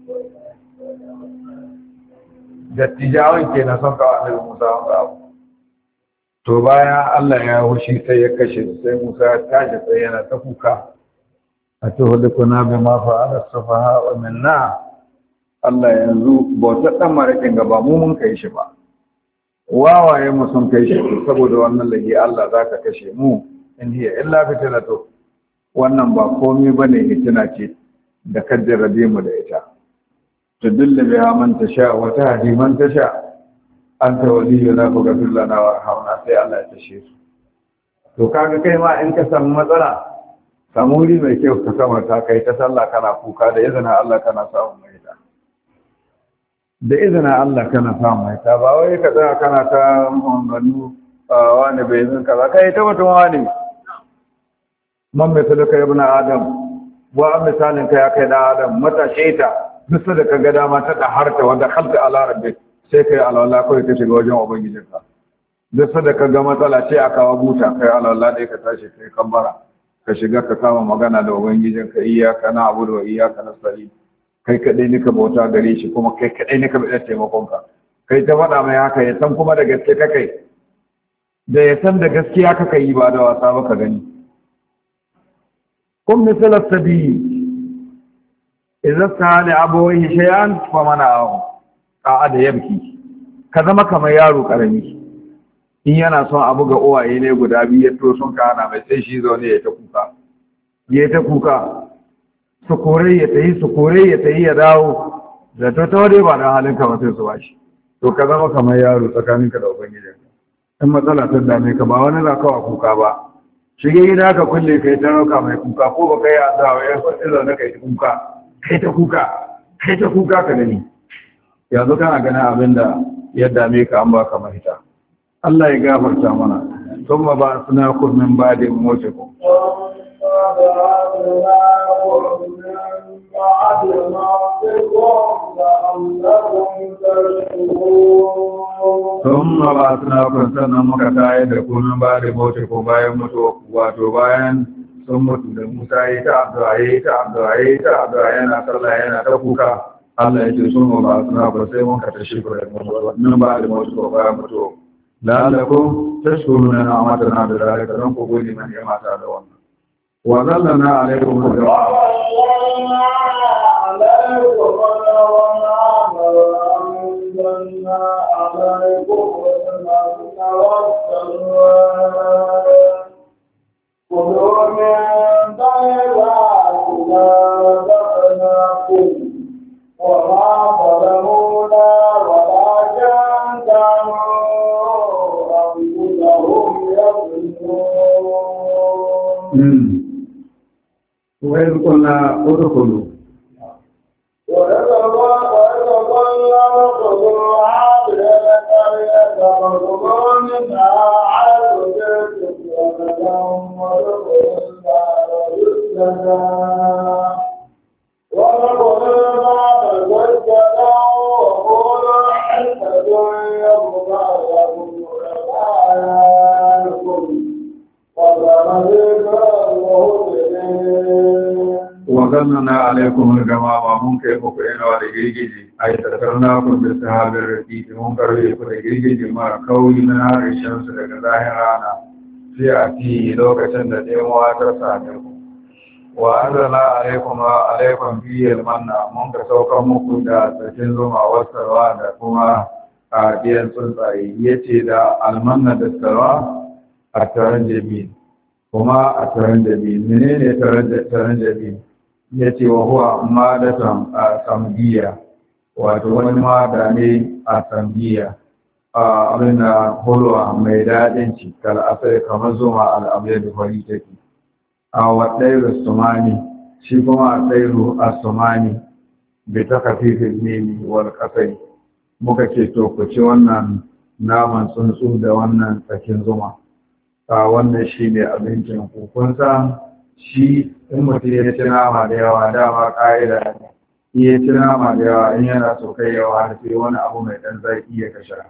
dattijawan kenan son kawo annabi Musa wanda abu to bayan Allah ya hushi sai ya kashe sai Musa ya tashi sai yana ta kuka a tuhlikuna bima fa'ala as-sufaha minna Allah yanzu bautar dan marakin gaba mu mun kai shi ba wawaye mu sun kai shi saboda wannan lagi Allah zaka kashe mu in hiya illa fitnatu wannan ba komai bane hitina ce da kaddarabe mu da ita تدل بها من تشاء وتهدي من تشاء أنت ولينا فاغفر لنا وارحمنا sai Allah ya tashe su to kaga kai ma in ka samu matsala samu wuri mai kyau ka sama ta kai ta sallah kana kuka da izinin Allah kana samu mai ta da izinin Allah kana samu mai ta ba wai ka tsaya kana ta manganu wani bai zin kaza kai ta mutum wani man misaluka ibn adam wa misalin ka ya kai da adam mata shaita duk da ka ga dama ta da harta wanda halta ala rabbi sai kai alwala kai ka shiga wajen ubangijinka duk da ka ga matsala sai a kawo buta kai alwala dai ka tashi kai kambara ka shiga ka kama magana da ubangijinka iyyaka na'budu wa iyyaka nasta'in kai kadai nika bauta gare shi kuma kai kadai nika bi taimakon ka kai ta faɗa mai haka ya san kuma da gaske ka kai da ya san da gaskiya ka kai ba da wasa ba ka gani kun misalar sabi idan sa'ali abawai shay'an fa mana'ahu qa'ada yabki ka zama kamar yaro karami in yana son abu ga uwaye ne guda biyu ya to sun kana mai sai shi zaune ya ta kuka su kore ya tayi ya dawo da ta dai ba da halin ka ba sai su bashi to ka zama kamar yaro tsakaninka da ubangijinka in matsala ta dame ka ba wani za kawa kuka ba shige gida ka kulle kai ta rauka mai kuka ko ba kai a zawa ya faɗi zaune kai ta kuka ka gani yanzu kana ganin abin da ya dame ka an baka mahita Allah ya gafarta mana ثم بعثناكم من بعد موتكم ثم بعثناكم sannan muka tayar da ku min ba da موتكم bayan mutuwa wato bayan sun mutu da Musa ya ta addu'a yana sallah yana ta kuka Allah ya ce sun ba su sai mun ka tashi ku da nan ba da mutuwa bayan mutuwa la'allakum tashkuruna ni'matana da zalika dan ku gode mana ya mata da wannan wa zallana alaikum al-du'a وما ظلمونا ولكن كانوا وإذ قلنا ادخلوا وإذ قلنا ادخلوا هذه القرية فادخلوا منها حيث شئتم وادخلوا الباب سجدا وقولوا حسة يغفر لكم وظننا عليكم الجماعة ممكن مكوين ورقيقي أي تذكرناكم بالسحاب الرقيق منكر لكم رقيقي ما كوينا الشمس لك ظاهرانا في أتيه لوكة ديموا ترسانكم وأنزلنا عليكم فيه المنى منكر سوكا مكودا تجنزما والسروا كما أدين سلطعي يتي دا المنى بالسروا الترنجبين وما الترنجبين منين الترنجبين yace wa huwa madatan sambiya wato wani mada ne a sambiya abin da hulwa mai daɗin ci kal asai kamar zuma al'amai da fari take a waɗai sumani shi kuma a tsairu a sumani bai ta kafifin nemi wal kasai muka ce to ku ci wannan naman tsuntsu da wannan tsakin zuma wannan shi ne abincin kukunsa shi in mutum ya ci nama da yawa dama ƙa'ida ne in ya ci nama da yawa in yana so kai yawa har sai wani abu mai ɗan zaƙi ya kasha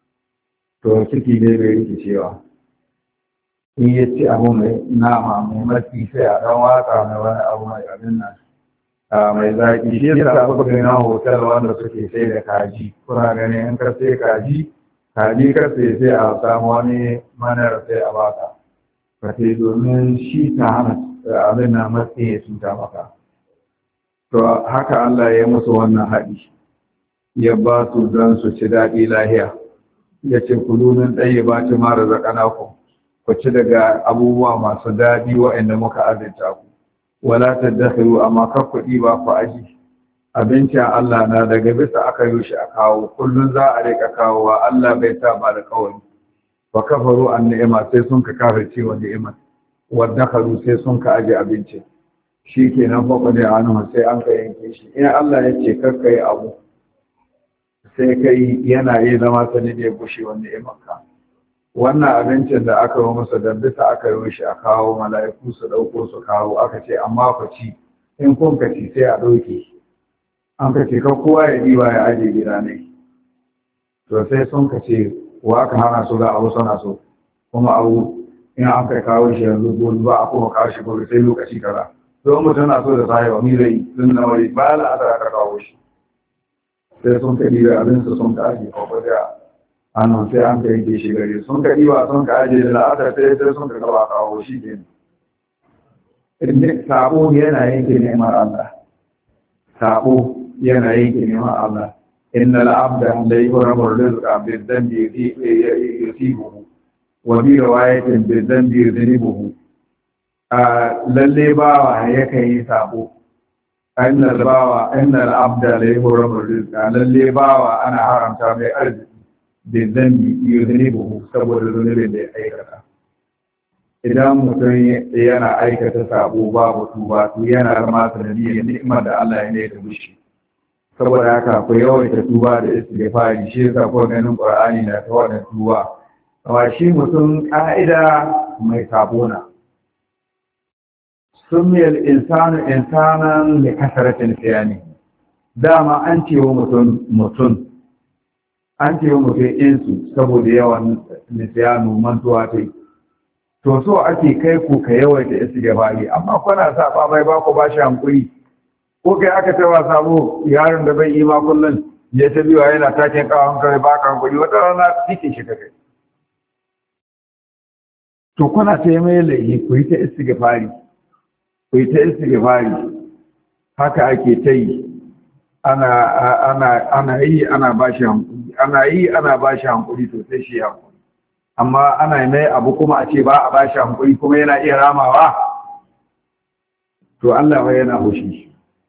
to ciki ne bai rikicewa in ya ci abu mai nama mai matsi sai a ɗan watsa mai wani abu mai abin nan mai zaƙi shi yasa kuka gani na hotel wanda suke sai da kaji kuna gani in ka sai kaji ka sai a samu wani manar sai a baka ka sai domin shi ta hana abin na matsayi ya cuta maka to haka Allah ya musu wannan haɗi ya ba su don su ci daɗi lahiya ya ce kulunin ɗaya ba ci mara zaƙana ku ci daga abubuwa masu daɗi waɗanda muka azinta ku wala ta dakhilu amma kar kuɗi ba ku aji abincin Allah na daga bisa aka yi shi a kawo kullum za a rika kawowa Allah bai sa ba da kawai wa kafaru an ni'ima sai sun ka kafirce wa ni'imar wadda karu sai sun ka aje abinci shi ke nan faɓa da hannu sai an ka yanke shi in Allah ya ce kakka yi abu sai kai yana iya zama sani da ya bushe wani imanka wannan abincin da aka yi masa da bisa aka yi shi a kawo mala'iku su ɗauko su kawo aka ce amma ku ci in kun ka ci sai a ɗauke an ka ce ka kowa ya ɗiba ya aje gida ne to sai sun ka ce wa aka hana su ga abu suna so kuma abu in an kai kawo shi yanzu gobe ba a kuma kawo shi gobe sai lokaci kaza don mutum na so da sahiwa mi zai sun na wari ba la aka aka kawo shi sai sun ka ɗiba abin su sun ka aje kwakwai da hannun sai an ka yanke shi gare sun ka ɗiba sun ka aje da la'asar sai sun ka gaba kawo shi ke sabo yana yanke neman Allah sabo yana yanke neman Allah innal abda la yuramu rizqa bi dhanbi yusibuhu wa bi riwayatin bi dhanbi yudhibuhu lalle bawa yakan yi sabo innal abda la yuramu rizqa lalle bawa ana haramta mai arziki bi dhanbi yudhibuhu saboda zunubin da ya aikata idan mutum yana aikata sabo babu tuba to yana zama sanadiyyar ni'imar da Allah ya ne da mushi saboda haka ku yawaita tuba da istighfari shi yasa ko ganin Qur'ani na ta wannan tuba amma shi mutum ka'ida mai sabo na sumiyal insanu insanan li kasratil fiyani dama an ce wa mutum an ce wa mutum insu saboda yawan nisyanu mantuwa tai to so ake kai ku ka yawaita istighfari amma kuna saba mai ba ku bashi hankuri ko kai aka tawa sabo yaron da bai yi ma kullun ya ta biyo yana taken kawon kai ba ka hankuri wata rana cikin shi kai to kuna ta mai laifi ku yi ta istighfari haka ake ta yi ana yi ana bashi hankuri to sai shi hankuri amma ana mai abu kuma a ce ba a bashi hankuri kuma yana iya ramawa to Allah ba yana hushi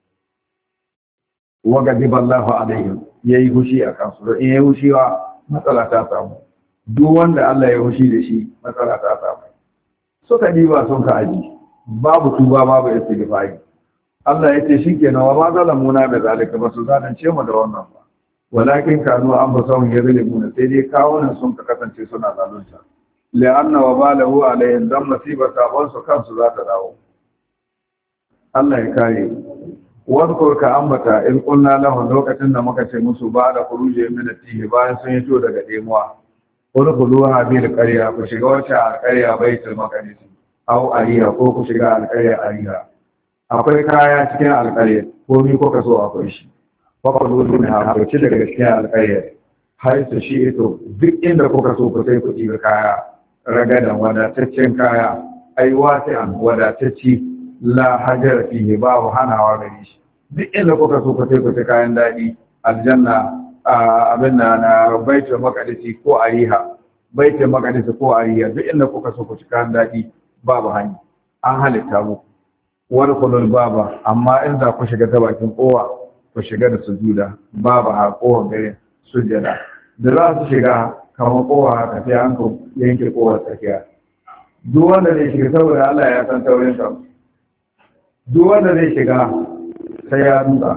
wa gadiba Allahu alaihim yayi hushi a kansu don in yayi hushiwa matsala ta samu duk wanda Allah ya hushi da shi matsala ta samu suka diba sun ka aji babu tuba babu istighfari Allah ya ce shikenan wa ma zalamuna da zalika ba su zalunce mu da wannan ba walakin kanu an ba sahun ya zalimuna sai dai kawunan sun ka kasance suna zalunta la'anna wa balahu alaihim dan musibar sabon su kansu za ta dawo Allah ya kare wadkur ka ambata in kunna lahu lokacin da muka ce musu ba da kuruje min tihi bayan sun yito daga demuwa udkhuluha bil qarya ku shiga wata alqarya baitul maqdis aw ariya ko ku shiga alqarya ariya akwai kaya cikin alqarya ko mi ko kaso akwai shi faƙaɗo ne a haɓaci daga gaskiya alƙayyar har su shi ito duk inda kuka so ku sai ku ɗiga kaya ragadan wadataccen kaya ai wasi'an wadatacci la hajar fihi babu hanawa gare shi duk inda kuka so ku sai ku ci kayan daɗi aljanna abin na baitul maqdisi ko ariha baitul maqdisi ko ariha duk inda kuka so ku ci kayan daɗi babu hani an halitta muku wani kulul baba amma in za ku shiga ta bakin kowa ku shiga da sujuda babu haƙowar gare sujjada da za su shiga kamar kowa haka sai an ku yanke kowar tsakiya duk wanda zai shiga saboda Allah ya san taurin sa duk wanda zai shiga sai ya duka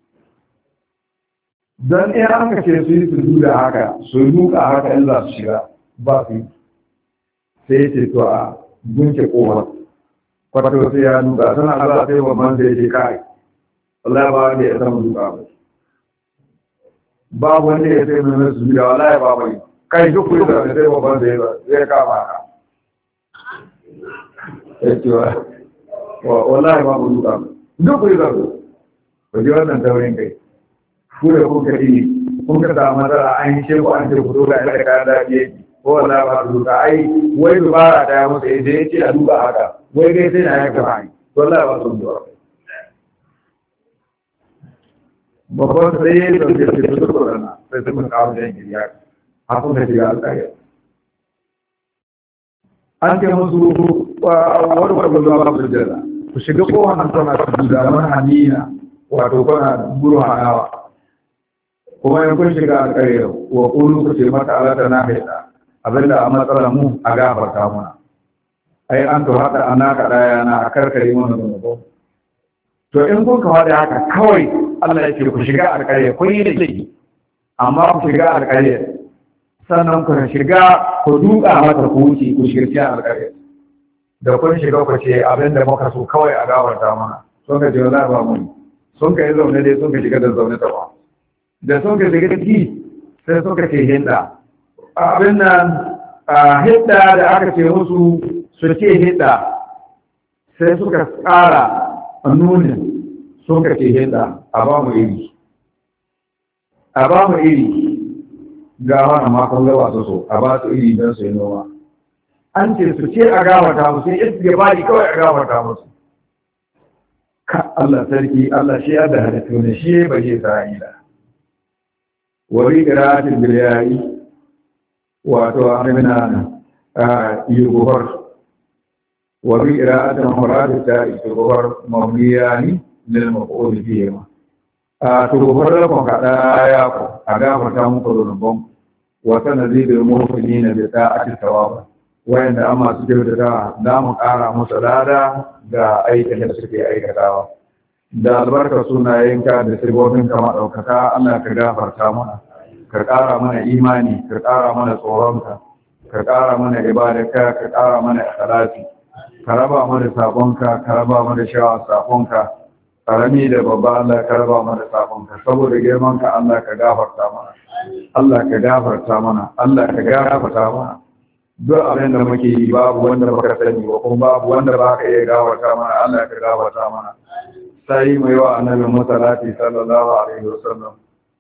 don in aka ce su yi sujuda haka su duka haka in za su shiga ba su yi sai ce to a gunke kowar kwato sai ya duka tana za sai babban sai ce kai Allah ba wanda ya samu duka ba babu wanda ya sai mai su da wallahi ba bai kai duk kuyi da sai babban zai kama ka ya ce wallahi ba mu duka duk kuyi da su ba ji wannan taurin kai ku da kuka yi kun ka samu matsala an yi sheku an ce ku zo ga ita kayan daɗi yake ko wallahi ba su duka ai wai dubara ta ya musu idan ya ce a duka haka wai dai sai na ya kama ni wallahi ba su duka babban sai ya yi dauke da su duk rana sai sun kawo da yankin ya haku da shiga alƙarya an ce musu wani kwarbin zuwa ba su jira ku shiga kowane sana su da manhanina wato kwana buru hanawa kuma yin kun shiga alƙarya wa kulu ku ce mata alata na haita abinda a matsalar mu a gafarta muna ai an to haɗa ana kaɗaya na a karkare mana zunubo to in kun kawo da haka kawai Allah ya ce ku shiga alƙarya kun yi laifi amma ku shiga alƙarya sannan ku shiga ku duka mata ku wuce ku shiga cikin alƙarya da kun shiga ku ce abin da muka so kawai a gafarta mana sun ka ce wala ba mu sun ka yi zaune dai sun ka shiga da zaune ta ba da sun ka shiga ciki sai suka ce hinda abin nan hidda da aka ce musu su ce hidda sai suka tsara nunin sun ka ce hidda a ba mu iri ga wani makon gaba su so a ba su iri don su yi noma an ce su ce a gawata musu yi iske bari kawai a gawata musu ka Allah sarki Allah shi ya da halittu ne shi ba shi Isra'ila wa bi qira'atil bilyai wato amina yughfar wa bi qira'atil murad ta yughfar mawliyani lil maqul fihi to gobar da kun kada ya ku a gafarta muku zulubban wa sanazidul mu'minina bi ta'ati thawab wayanda amma su da mu ƙara musu lada ga aikin da suke aikatawa da albarkar sunayenka da sirbofinka maɗaukaka Allah ka gafarta mana ka ƙara mana imani ka ƙara mana tsoronka ka ƙara mana ibadarka ka ƙara mana ikhlasi ka raba mana sabonka ka raba mana sha'awar sabonka karami da babba Allah ka raba mana sabonka saboda girman ka Allah ka gafarta mana Allah ka gafarta mana Allah ka gafarta mana duk abin da muke yi babu wanda baka sani ba kuma babu wanda baka iya gafarta mana Allah ka gafarta mana sai mai wa annabi musallati sallallahu alaihi wasallam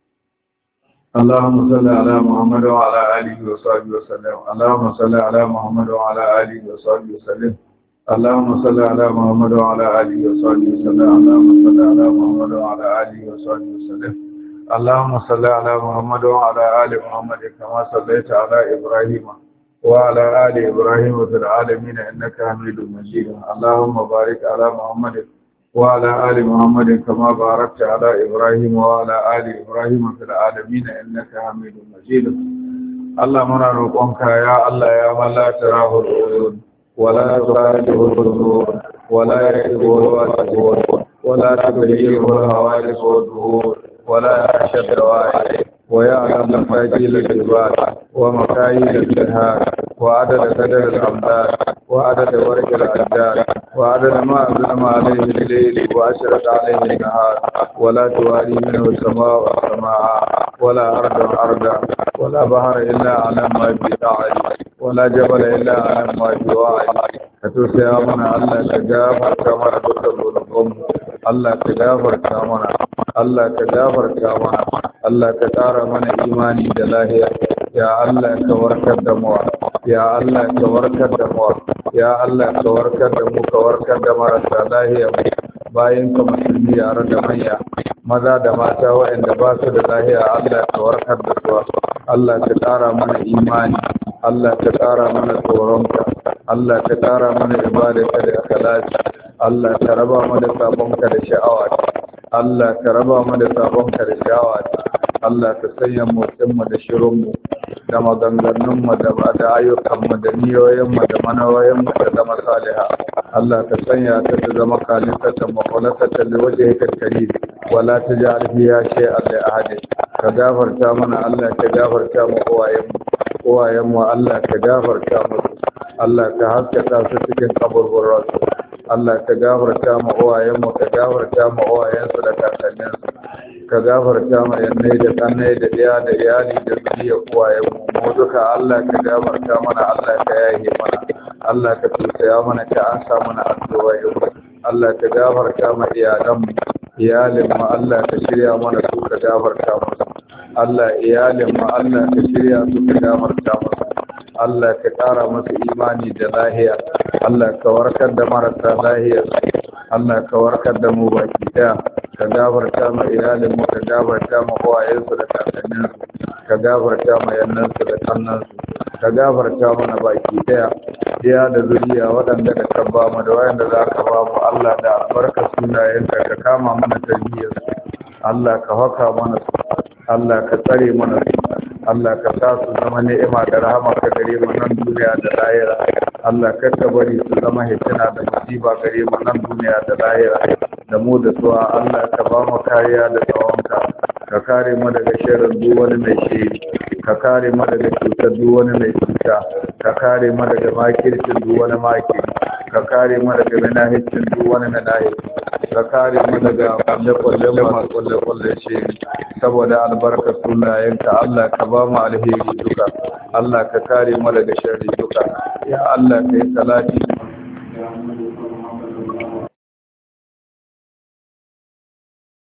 اللهم صل على محمد وعلى اله وصحبه وسلم اللهم صل على محمد وعلى اله وصحبه وسلم اللهم صل على محمد وعلى اله وصحبه وسلم اللهم صل على محمد وعلى اله وصحبه وسلم اللهم صل على محمد وعلى ال محمد كما صليت على ابراهيم وعلى ال ابراهيم في العالمين انك حميد مجيد اللهم بارك على محمد وعلى ال محمد كما باركت على ابراهيم وعلى ال ابراهيم في العالمين انك حميد مجيد اللهم نروقك يا الله يا من لا تراه العيون ولا تخالجه الظهور ولا يكتبه الواسطون ولا تبليه الهوالك والظهور ولا يخشى الدوائر ويعلم مفاجيل الجبال ومكاييل البهار وعدد قدر الأمداد وعدد ورق الأجداد وعدد ما أظلم عليه الليل وأشرق عليه النهار ولا تواري منه السماء والسماء ولا أرض أرضا ولا بحر إلا على ما في داعي ولا جبل إلا على ما في واعي فتوسع منا الله تجافر كما تقول لكم الله تجافر كما الله تجافر كما الله تكار من إيماني دلاهية يا الله كورك الدموع يا الله كورك الدموع يا الله كورك الدموع كورك الدموع دلاهية bayan ka musulmi yare da manya maza da mata waɗanda ba su da lahiya Allah ka warkar da su Allah ka ƙara mana imani Allah ka ƙara mana tsoronka Allah ka ƙara mana ibadarka da ikhlasi Allah ka raba mu da sabonka da sha'awa Allah ka raba mu da sabonka da sha'awa Allah ka sanya motsinmu da shirinmu da maganganunmu da ayyukanmu da niyoyinmu da manawoyinmu da zama saliha Allah ka sanya ta da zama kalisatan makwalakatan da waje ka kari wala ta ji alfiya shi Allah ahadi ka gafarta mana Allah ka gafarta mu uwayenmu Allah ka gafarta musu Allah ka haskaka su cikin kaburburan Allah ka gafarta mu uwayenmu ka gafarta mu uwayensu da kakanninsu ka gafarta mu yannai da kannai da iya da iyali da zuriya uwayenmu mu duka Allah ka gafarta mana Allah ka yaye mana Allah ka tusaya mana ka ansa mana addu'o'in Allah ka gafarta mu iyalin mu Allah ka shirya mana su ka gafarta musu Allah iyalin mu Allah ka shirya su ka gafarta musu Allah ka ƙara musu imani da lahiya Allah ka warkar da marasa lahiya Allah ka warkar da mu baki daya ka gafarta ma iyalin mu ka gafarta ma uwayensu da kakanninsu ka gafarta ma yannansu da kannansu ka gafarta mana baki daya iya da zuriya waɗanda da ka ba mu da wayanda za ka ba mu Allah da albarka sunayenka ka kama mana tarbiyyar Allah ka haka mana su Allah ka tsare mana su Allah ka sa su zama ni'ima da rahama ka gare mu nan duniya da lahira Allah ka bari su zama hitina da musiba gare mu nan duniya da lahira da mu da su Allah ka ba mu kariya da tsawonka ka kare mu daga sharrin duk wani mai shiri ka kare mu daga cutar duk wani mai cuta ka kare mu daga makircin duk wani makiri ka kare mu daga manahicin duk wani manahici ka kare mu daga kwalle-kwalle masu kwalle-kwalle shiri saboda albarkar sunayenka Allah ka ba mu alheri duka Allah ka kare mu daga sharri duka ya Allah kai salati